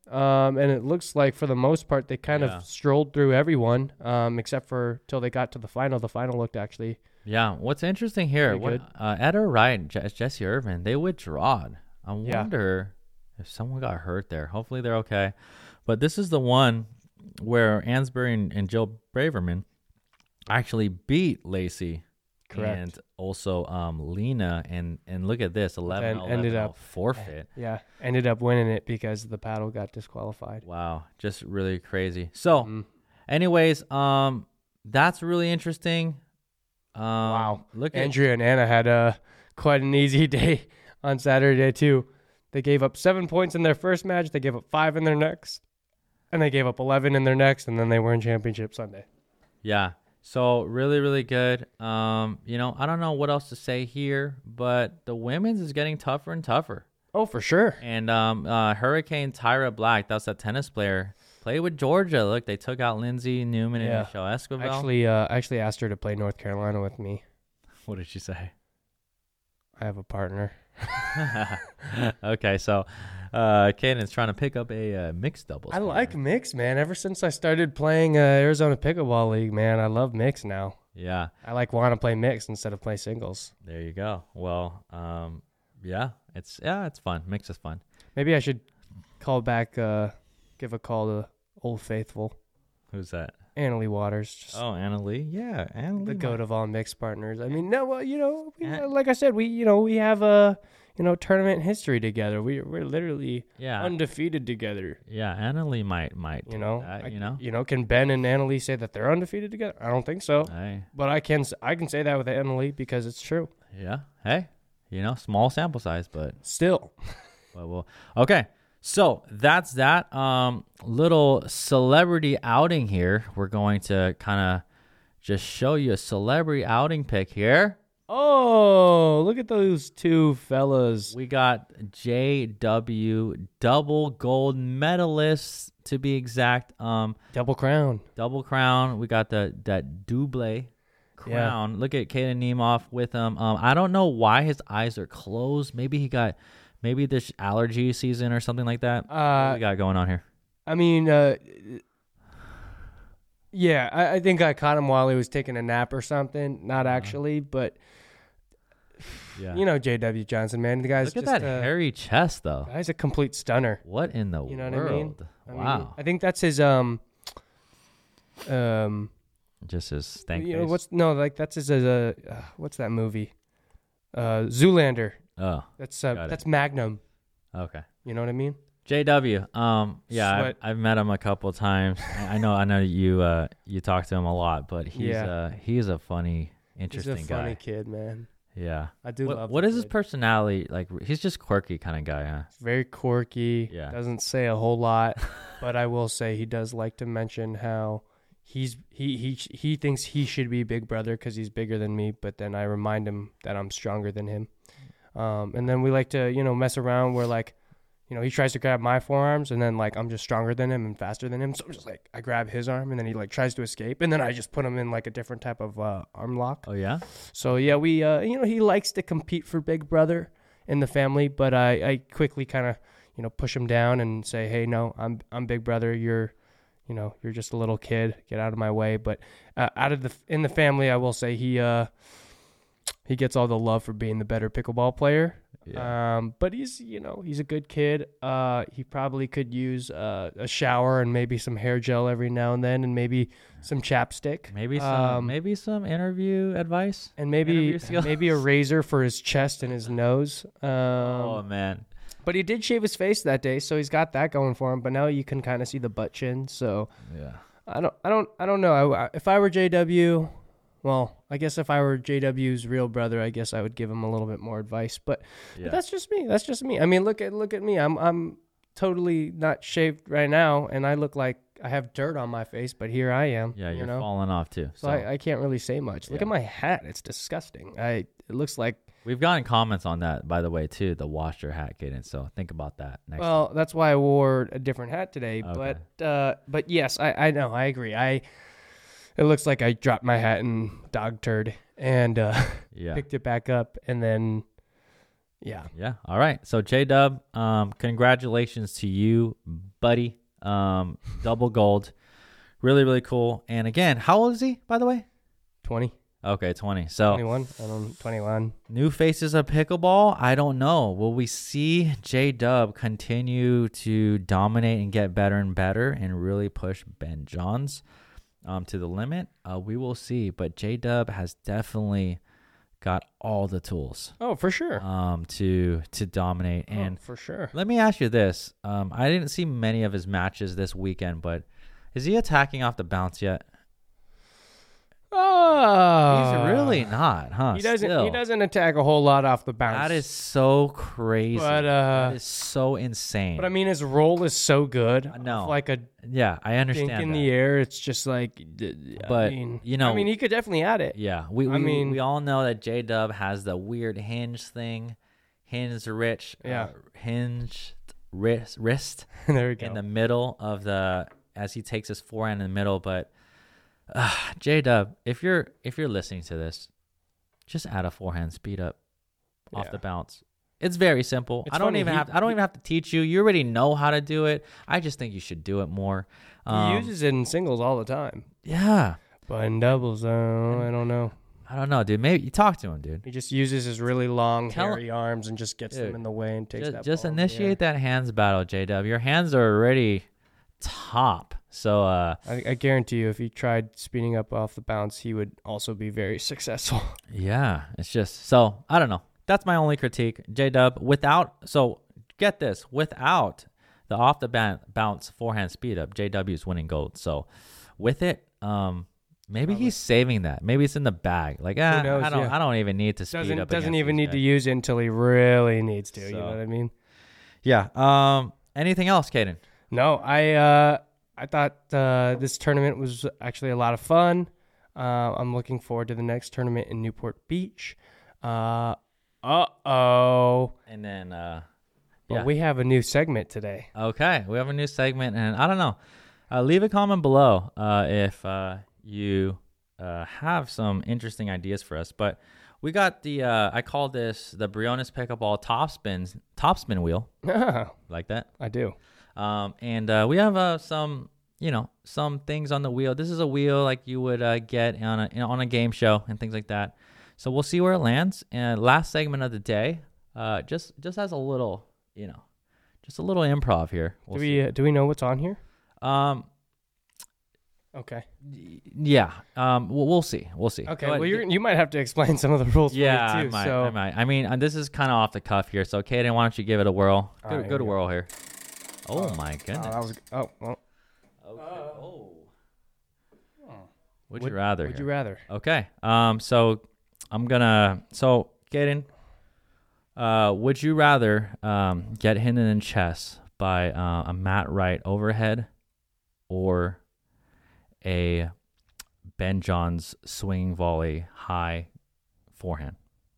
and it looks like for the most part they kind
Yeah.
of strolled through everyone, except for till they got to the final. The final looked actually
Yeah. What's interesting here,
Pretty
Ed or Wright, Jesse Irvin, they withdrawed. I
Yeah.
wonder if someone got hurt there. Hopefully they're okay. But this is the one where Ansbury and Jill Braverman actually beat Lacey.
Correct.
And also Lena. And look at this, 11
Then ended up-
forfeit.
ended up winning it because the paddle got disqualified.
Wow. Just really crazy. So,
Mm.
anyways, that's really interesting.
Wow.
Look at
Andrea and Anna had quite an easy day on Saturday too. They gave up 7 points in their first match. They gave up 5 in their next, and they gave up 11 in their next, and then they were in championship Sunday.
Yeah. So really, really good. I don't know what else to say here, but the women's is getting tougher and tougher.
Oh, for sure.
And Hurricane Tyra Black, that's a tennis player, played with Georgia. Look, they took out Lindsay Newman and
Yeah.
Michelle Esquivel.
Actually asked her to play North Carolina with me.
What did she say?
I have a partner.
Okay, so Caden's trying to pick up a mixed doubles.
I
player.
like mix, man. Ever since I started playing Arizona Pickleball League, man, I love mix now.
Yeah,
I want to play mix instead of play singles.
there you go. Well, it's fun. Mix is fun.
Maybe I should call back, give a call to Old Faithful,
Who's that?
Annalie Waters. Just
Oh, Anna Lee. Yeah, Anna Lee.
the goat of all mixed partners. I mean, no, well,
Yeah.
like I said, we have a tournament history together. We're literally
Yeah,
undefeated together.
yeah. Anna Lee might.
Can Ben and Annalie say that they're undefeated together? I don't think so,
Hey,
but I can say that with Annalie because it's true.
yeah. Hey, small sample size, but
Still,
well. Okay, so that's that. Little celebrity outing here. We're going to kind of just show you a celebrity outing pic here.
oh, look at those two fellas.
We got JW, double gold medalists to be exact.
Double crown.
Double crown. We got that double crown. Look at Kaden Nemeth with him. I don't know why his eyes are closed. Maybe this allergy season or something like that. What we got going on here?
I mean, yeah, I think I caught him while he was taking a nap or something. Not actually, but
Yeah.
J.W. Johnson, man. The guy's
Look at
just
that hairy chest, though.
guy's a complete stunner.
What in the
You know
world?
what I mean?
Wow.
I think that's his
Just his stank
you know,
face.
that's his what's that movie? Zoolander.
Oh,
That's
Got it.
that's Magnum.
okay.
You know what I mean?
JW. Yeah,
Sweat.
I've met him a couple times. I know you talk to him a lot, but he's a funny, interesting
He's a funny
guy.
kid, man.
Yeah.
I do love.
What
the
is his
kid.
personality like? He's just quirky kind of guy, huh?
Very quirky.
Yeah.
Doesn't say a whole lot, but I will say he does like to mention how he thinks he should be big brother because he's bigger than me. But then I remind him that I'm stronger than him. And then we like to mess around where like he tries to grab my forearms and then like I'm just stronger than him and faster than him. So I'm just like I grab his arm and then he like tries to escape and then I just put him in like a different type of arm lock.
Oh yeah.
So yeah, we he likes to compete for big brother in the family, but I quickly kind of push him down and say, hey, no, I'm big brother. You're just a little kid. Get out of my way. But in the family, I will say he gets all the love for being the better pickleball player.
Yeah.
But he's a good kid. He probably could use a shower and maybe some hair gel every now and then, and maybe some chapstick.
Maybe some interview advice.
And maybe
Interview skills.
maybe a razor for his chest and his nose.
Oh man.
But he did shave his face that day, so he's got that going for him. But now you can kind of see the butt chin. So
Yeah.
I don't know. If I were JW, well, I guess if I were JW's real brother, I guess I would give him a little bit more advice. But that's just me. That's just me. I mean, look at me. I'm totally not shaved right now, and I look like I have dirt on my face. But here I am.
Yeah, you're falling off too.
So I can't really say much. Look at my hat. It's disgusting. It looks like.
We've gotten comments on that, by the way, too. The wash your hat, Kaden. So think about that next.
Well, that's why I wore a different hat today.
Okay.
But yes, I know. I agree. It looks like I dropped my hat in dog turd and
Yeah.
picked it back up and then Yeah.
Yeah. All right. So J-Dub, congratulations to you, buddy. Double gold. Really, really cool. And again, how old is he, by the way?
20.
Okay, 20. So
21. 21.
new faces of pickleball. I don't know. Will we see J-Dub continue to dominate and get better and better and really push Ben Johns to the limit? We will see. But J-Dub has definitely got all the tools
Oh, for sure.
to dominate.
Oh,
And
for sure.
let me ask you this. I didn't see many of his matches this weekend, but is he attacking off the bounce yet?
Oh,
He's really not, huh?
He doesn't.
Still.
He doesn't attack a whole lot off the bounce.
That is so crazy.
But
that is so insane.
But I mean, his roll is so good.
No.
Like a
Yeah, I
dink
understand
in
that.
the air. It's just like.
But, you know-
I mean, he could definitely add it.
Yeah,
I mean-
we all know that J-Dub has the weird hinge thing, hinge rich, hinged wrist
There we go.
in the middle of as he takes his forehand in the middle. But J-Dub, if you're listening to this, just add a forehand speed up off
Yeah.
the bounce. It's very simple.
It's
I don't
funny,
even
he-
have to teach you. You already know how to do it. I just think you should do it more.
He uses it in singles all the time,
Yeah.
but in doubles, I don't know.
I don't know, dude. Maybe you talk to him, dude.
He just uses his really long,
Tell-
hairy arms and just gets
Dude,
them in the way and takes that.
Just
ball in the
initiate
air.
that hands battle, J-Dub. Your hands are already top. So
I guarantee you, if he tried speeding up off the bounce, he would also be very successful.
yeah, it's just so I don't know. That's my only critique, J-Dub. Get this, without the off the bounce forehand speed up, JW is winning gold. So with it, maybe he's saving that. Maybe it's in the bag. Like
knows,
I don't
yeah.
I don't even need to speed up.
Doesn't
against
even
these
need to
guys.
use it until he really needs to. You
So-
know what I mean?
Yeah. Anything else, Caden?
No, I thought this tournament was actually a lot of fun. I'm looking forward to the next tournament in Newport Beach.
And then
But we have a new segment today.
Okay, we have a new segment, and I don't know. Leave a comment below if you have some interesting ideas for us. But we got I call this the Briones Pickleball Topspin Wheel. Like that?
I do.
And we have some things on the wheel. This is a wheel like you would get on a game show and things like that. So we'll see where it lands. And last segment of the day, just as a little, just a little improv here.
Do we know what's on here? Okay.
Yeah. We'll see. We'll see.
Okay.
Go
Well,
ahead.
you might have to explain some of the rules
Yeah,
for me
I
too.
might.
So
I might. I mean, this is kind of off the cuff here. So, Kaden, why don't you give it a whirl?
All right,
Go
here
to
we go.
whirl here. Oh my goodness.
that was well.
Would you rather?
Would
here?
you rather?
Okay. So Kaden, would you rather get hit in chest by a Matt Wright overhead or a Ben Johns swing volley high forehand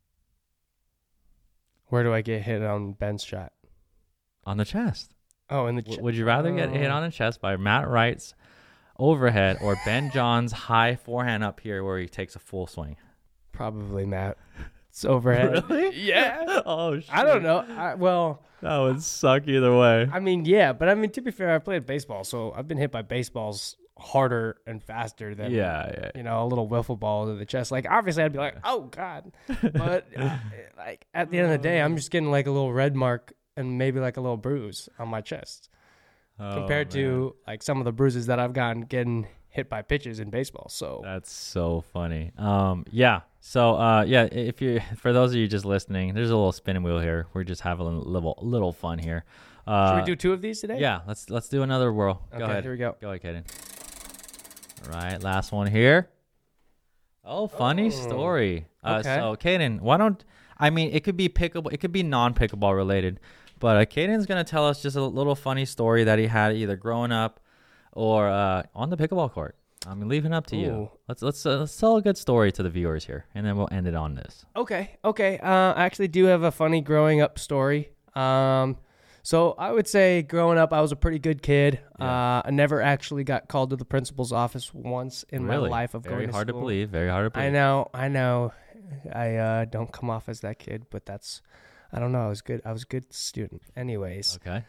Where do I get hit on Ben's shot?
on the chest?
Oh, in the
Would you rather get hit on the chest by Matt Wright's overhead or Ben Johns high forehand up here where he takes a full swing?
Probably Matt. It's overhead.
Really?
Yeah.
Oh, shit.
I don't know. Well,
That would suck either way.
I mean, yeah, but I mean, to be fair, I played baseball, so I've been hit by baseballs harder and faster than
Yeah.
a little wiffle ball to the chest. Like, obviously, I'd be like, oh god, but like at the end of the day, I'm just getting like a little red mark and maybe like a little bruise on my chest compared to like some of the bruises that I've gotten getting hit by pitches in baseball. So
That's so funny. Yeah. So if you for those of you just listening, there's a little spinning wheel here. We're just having a little fun here.
should we do 2 of these today?
Yeah, let's do another whirl. Go
Okay,
ahead.
here we go.
Go ahead, Kaden. All right, last one here. Oh, funny story.
Okay.
So Kaden, it could be pickable, it could be non-pickable related, but Kaden's gonna tell us just a little funny story that he had either growing up or on the pickleball court. I'm leaving it up to you.
Ooh.
Let's tell a good story to the viewers here, and then we'll end it on this.
Okay. I actually do have a funny growing up story. So I would say growing up, I was a pretty good kid. I never actually got called to the principal's office once in my life of
Very
going to
hard to
school.
believe. Very hard to believe.
I know. I don't come off as that kid, but that's I don't know. I was good. I was a good student. Anyways,
Okay.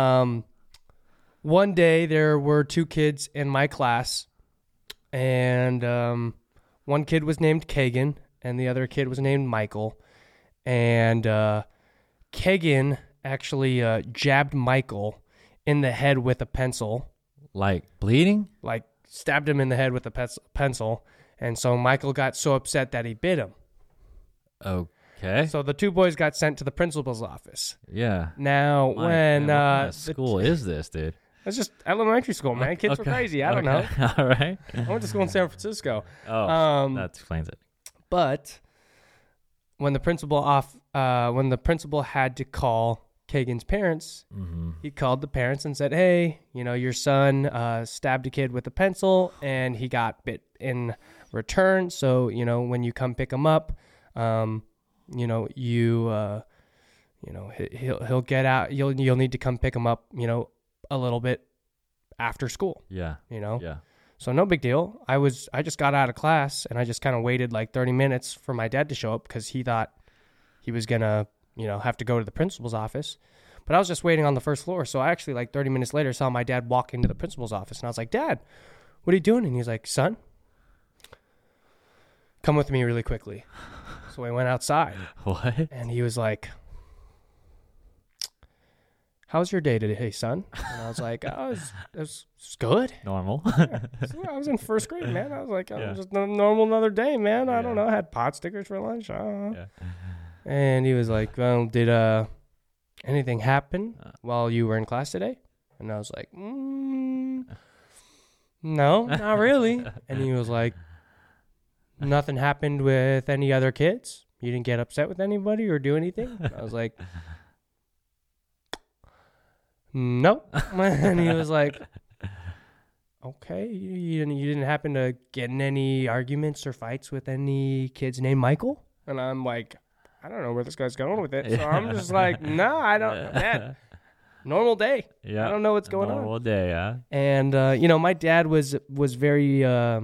one day there were 2 kids in my class, and one kid was named Kagan, and the other kid was named Michael. And Kagan actually jabbed Michael in the head with a pencil,
Like bleeding?
like stabbed him in the head with a pencil. And so Michael got so upset that he bit him.
Okay.
So the 2 boys got sent to the principal's office.
Yeah.
Now,
My
when
God, what kind of school is this, dude?
it's just elementary school, man. Kids were
Okay.
crazy. I don't know.
All right.
I went to school in San Francisco.
Oh, that explains it.
But when the principal had to call Kagan's parents, he called the parents and said, "Hey, your son stabbed a kid with a pencil, and he got bit in return. So when you come pick him up, he'll get out. You'll need to come pick him up, a little bit after school.
Yeah. Yeah.
So no big deal. I just got out of class, and I just kind of waited like 30 minutes for my dad to show up because he thought he was gonna, have to go to the principal's office. But I was just waiting on the first floor. So I actually, like 30 minutes later, saw my dad walk into the principal's office, and I was like, "Dad, what are you doing?" And he was like, "Son, come with me really quickly." So we went outside.
What?
And he was like, "How's your day today, son?" And I was like, "Oh, it was good.
Normal.
I was in first grade, man. I was like,
Yeah.
just a normal another day, man. I don't
Yeah.
know. I had pot stickers for lunch. I don't know."
Yeah.
And he was like, "Well, did anything happen while you were in class today?" And I was like, "No, not really." And he was like, "Nothing happened with any other kids? You didn't get upset with anybody or do anything?" And I was like, "No." And he was like, "Okay, you didn't happen to get in any arguments or fights with any kids named Michael?" And I'm like, I don't know where this guy's going with it. So I'm just like, "No, I don't. Man, normal day.
Yeah.
I don't know what's going on."
Normal day, yeah.
And my dad was very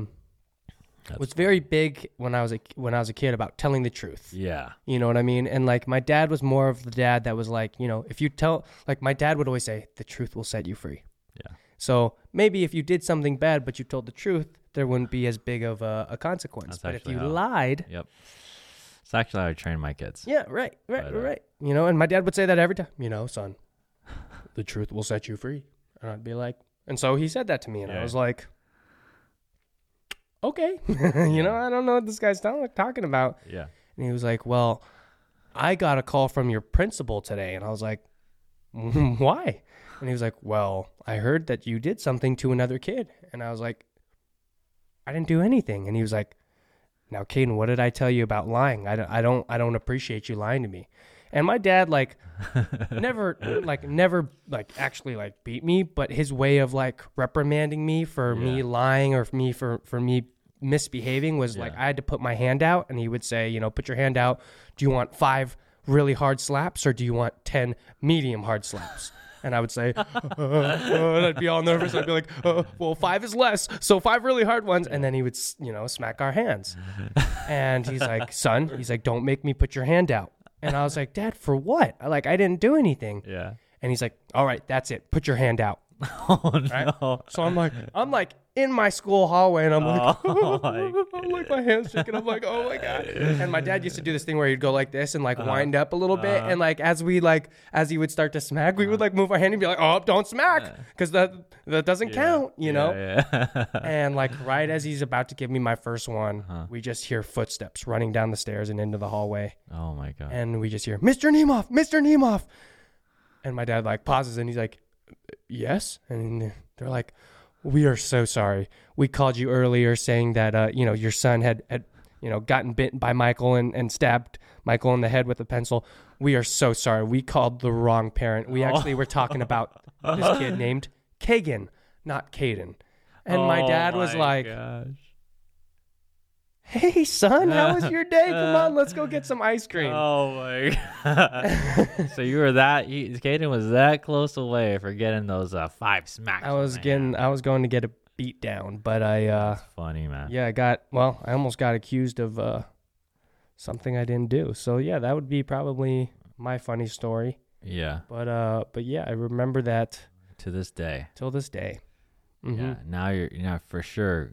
big when I was a kid about telling the truth.
Yeah.
You know what I mean? And like my dad was more of the dad that was like, if you tell, like my dad would always say, "The truth will set you free."
Yeah.
So maybe if you did something bad but you told the truth, there wouldn't be as big of a consequence.
That's
But if
actually
you
how-
lied,
Yep. It's actually how I train my kids.
yeah, right.
But,
And my dad would say that every time. "Son, the truth will set you free." And I'd be like, and so he said that to me, and I
Yeah.
was like, "Okay." I don't know what this guy's talking about.
Yeah.
And he was like, "Well, I got a call from your principal today." And I was like, "Why?" And he was like, "Well, I heard that you did something to another kid." And I was like, "I didn't do anything." And he was like, "Now, Caden, what did I tell you about lying? I don't appreciate you lying to me." And my dad never actually beat me, but his way of reprimanding me for me lying or for me misbehaving was like I had to put my hand out, and he would say, "Put your hand out. Do you want 5 really hard slaps or do you want 10 medium hard slaps?" And I would say, and I'd be all nervous. I'd be like, "Well, 5 is less, so 5 really hard ones." And then he would, smack our hands. And he's like, "Son," he's like, "don't make me put your hand out." And I was like, "Dad, for what? I didn't do anything."
Yeah.
And he's like, "All right, that's it. Put your hand out."
Oh, no.
So I'm like in my school hallway, and I'm like,
Oh, my
I'm like my hands shaking. I'm like, "Oh my God." And my dad used to do this thing where he'd go like this and wind up a little bit, and as he would start to smack, we would move our hand and be like, "Oh, don't smack," because that doesn't count,
Yeah.
And right as he's about to give me my first one, we just hear footsteps running down the stairs and into the hallway,
Oh, my God.
and we just hear, "Mr. Nemov, Mr. Nemov," and my dad pauses and he's like, "Yes," and they're like, "We are so sorry. We called you earlier saying that your son had gotten bitten by Michael and stabbed Michael in the head with a pencil. We are so sorry. We called the wrong parent. We actually were talking about this kid named Kagan, not Caden." And my dad was like,
Gosh.
"Hey, son, how was your day? Come on, let's go get some ice cream."
Oh, my God. So you were Caden was that close away for getting those 5 smacks.
I was going to get a beat down, but
That's funny, man.
I almost got accused of something I didn't do. So yeah, that would be probably my funny story.
Yeah.
But yeah, I remember that
To this day.
till this day. Mm-hmm.
Yeah. Now you're for sure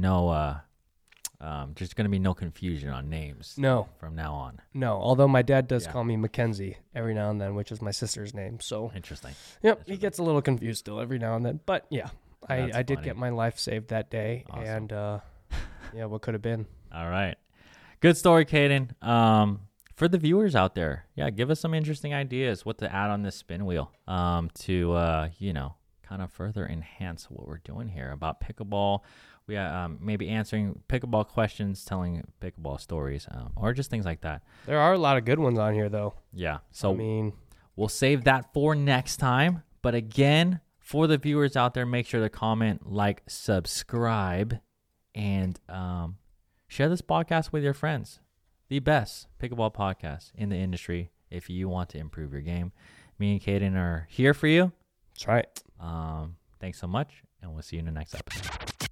there's gonna be no confusion on names.
No.
From now on.
No, although my dad does
Yeah.
call me Mackenzie every now and then, which is my sister's name. So,
Interesting.
yep, he gets a little confused still every now and then. But yeah,
That's
I did
funny.
get my life saved that day.
Awesome.
And yeah, what could have been?
All right. Good story, Caden. For the viewers out there, yeah, give us some interesting ideas what to add on this spin wheel to kind of further enhance what we're doing here about pickleball. We maybe answering pickleball questions, telling pickleball stories, or just things like that.
There are a lot of good ones on here, though.
Yeah. So
I mean,
we'll save that for next time. But again, for the viewers out there, make sure to comment, like, subscribe, and share this podcast with your friends. The best pickleball podcast in the industry if you want to improve your game. Me and Caden are here for you.
that's right.
Thanks so much, and we'll see you in the next episode.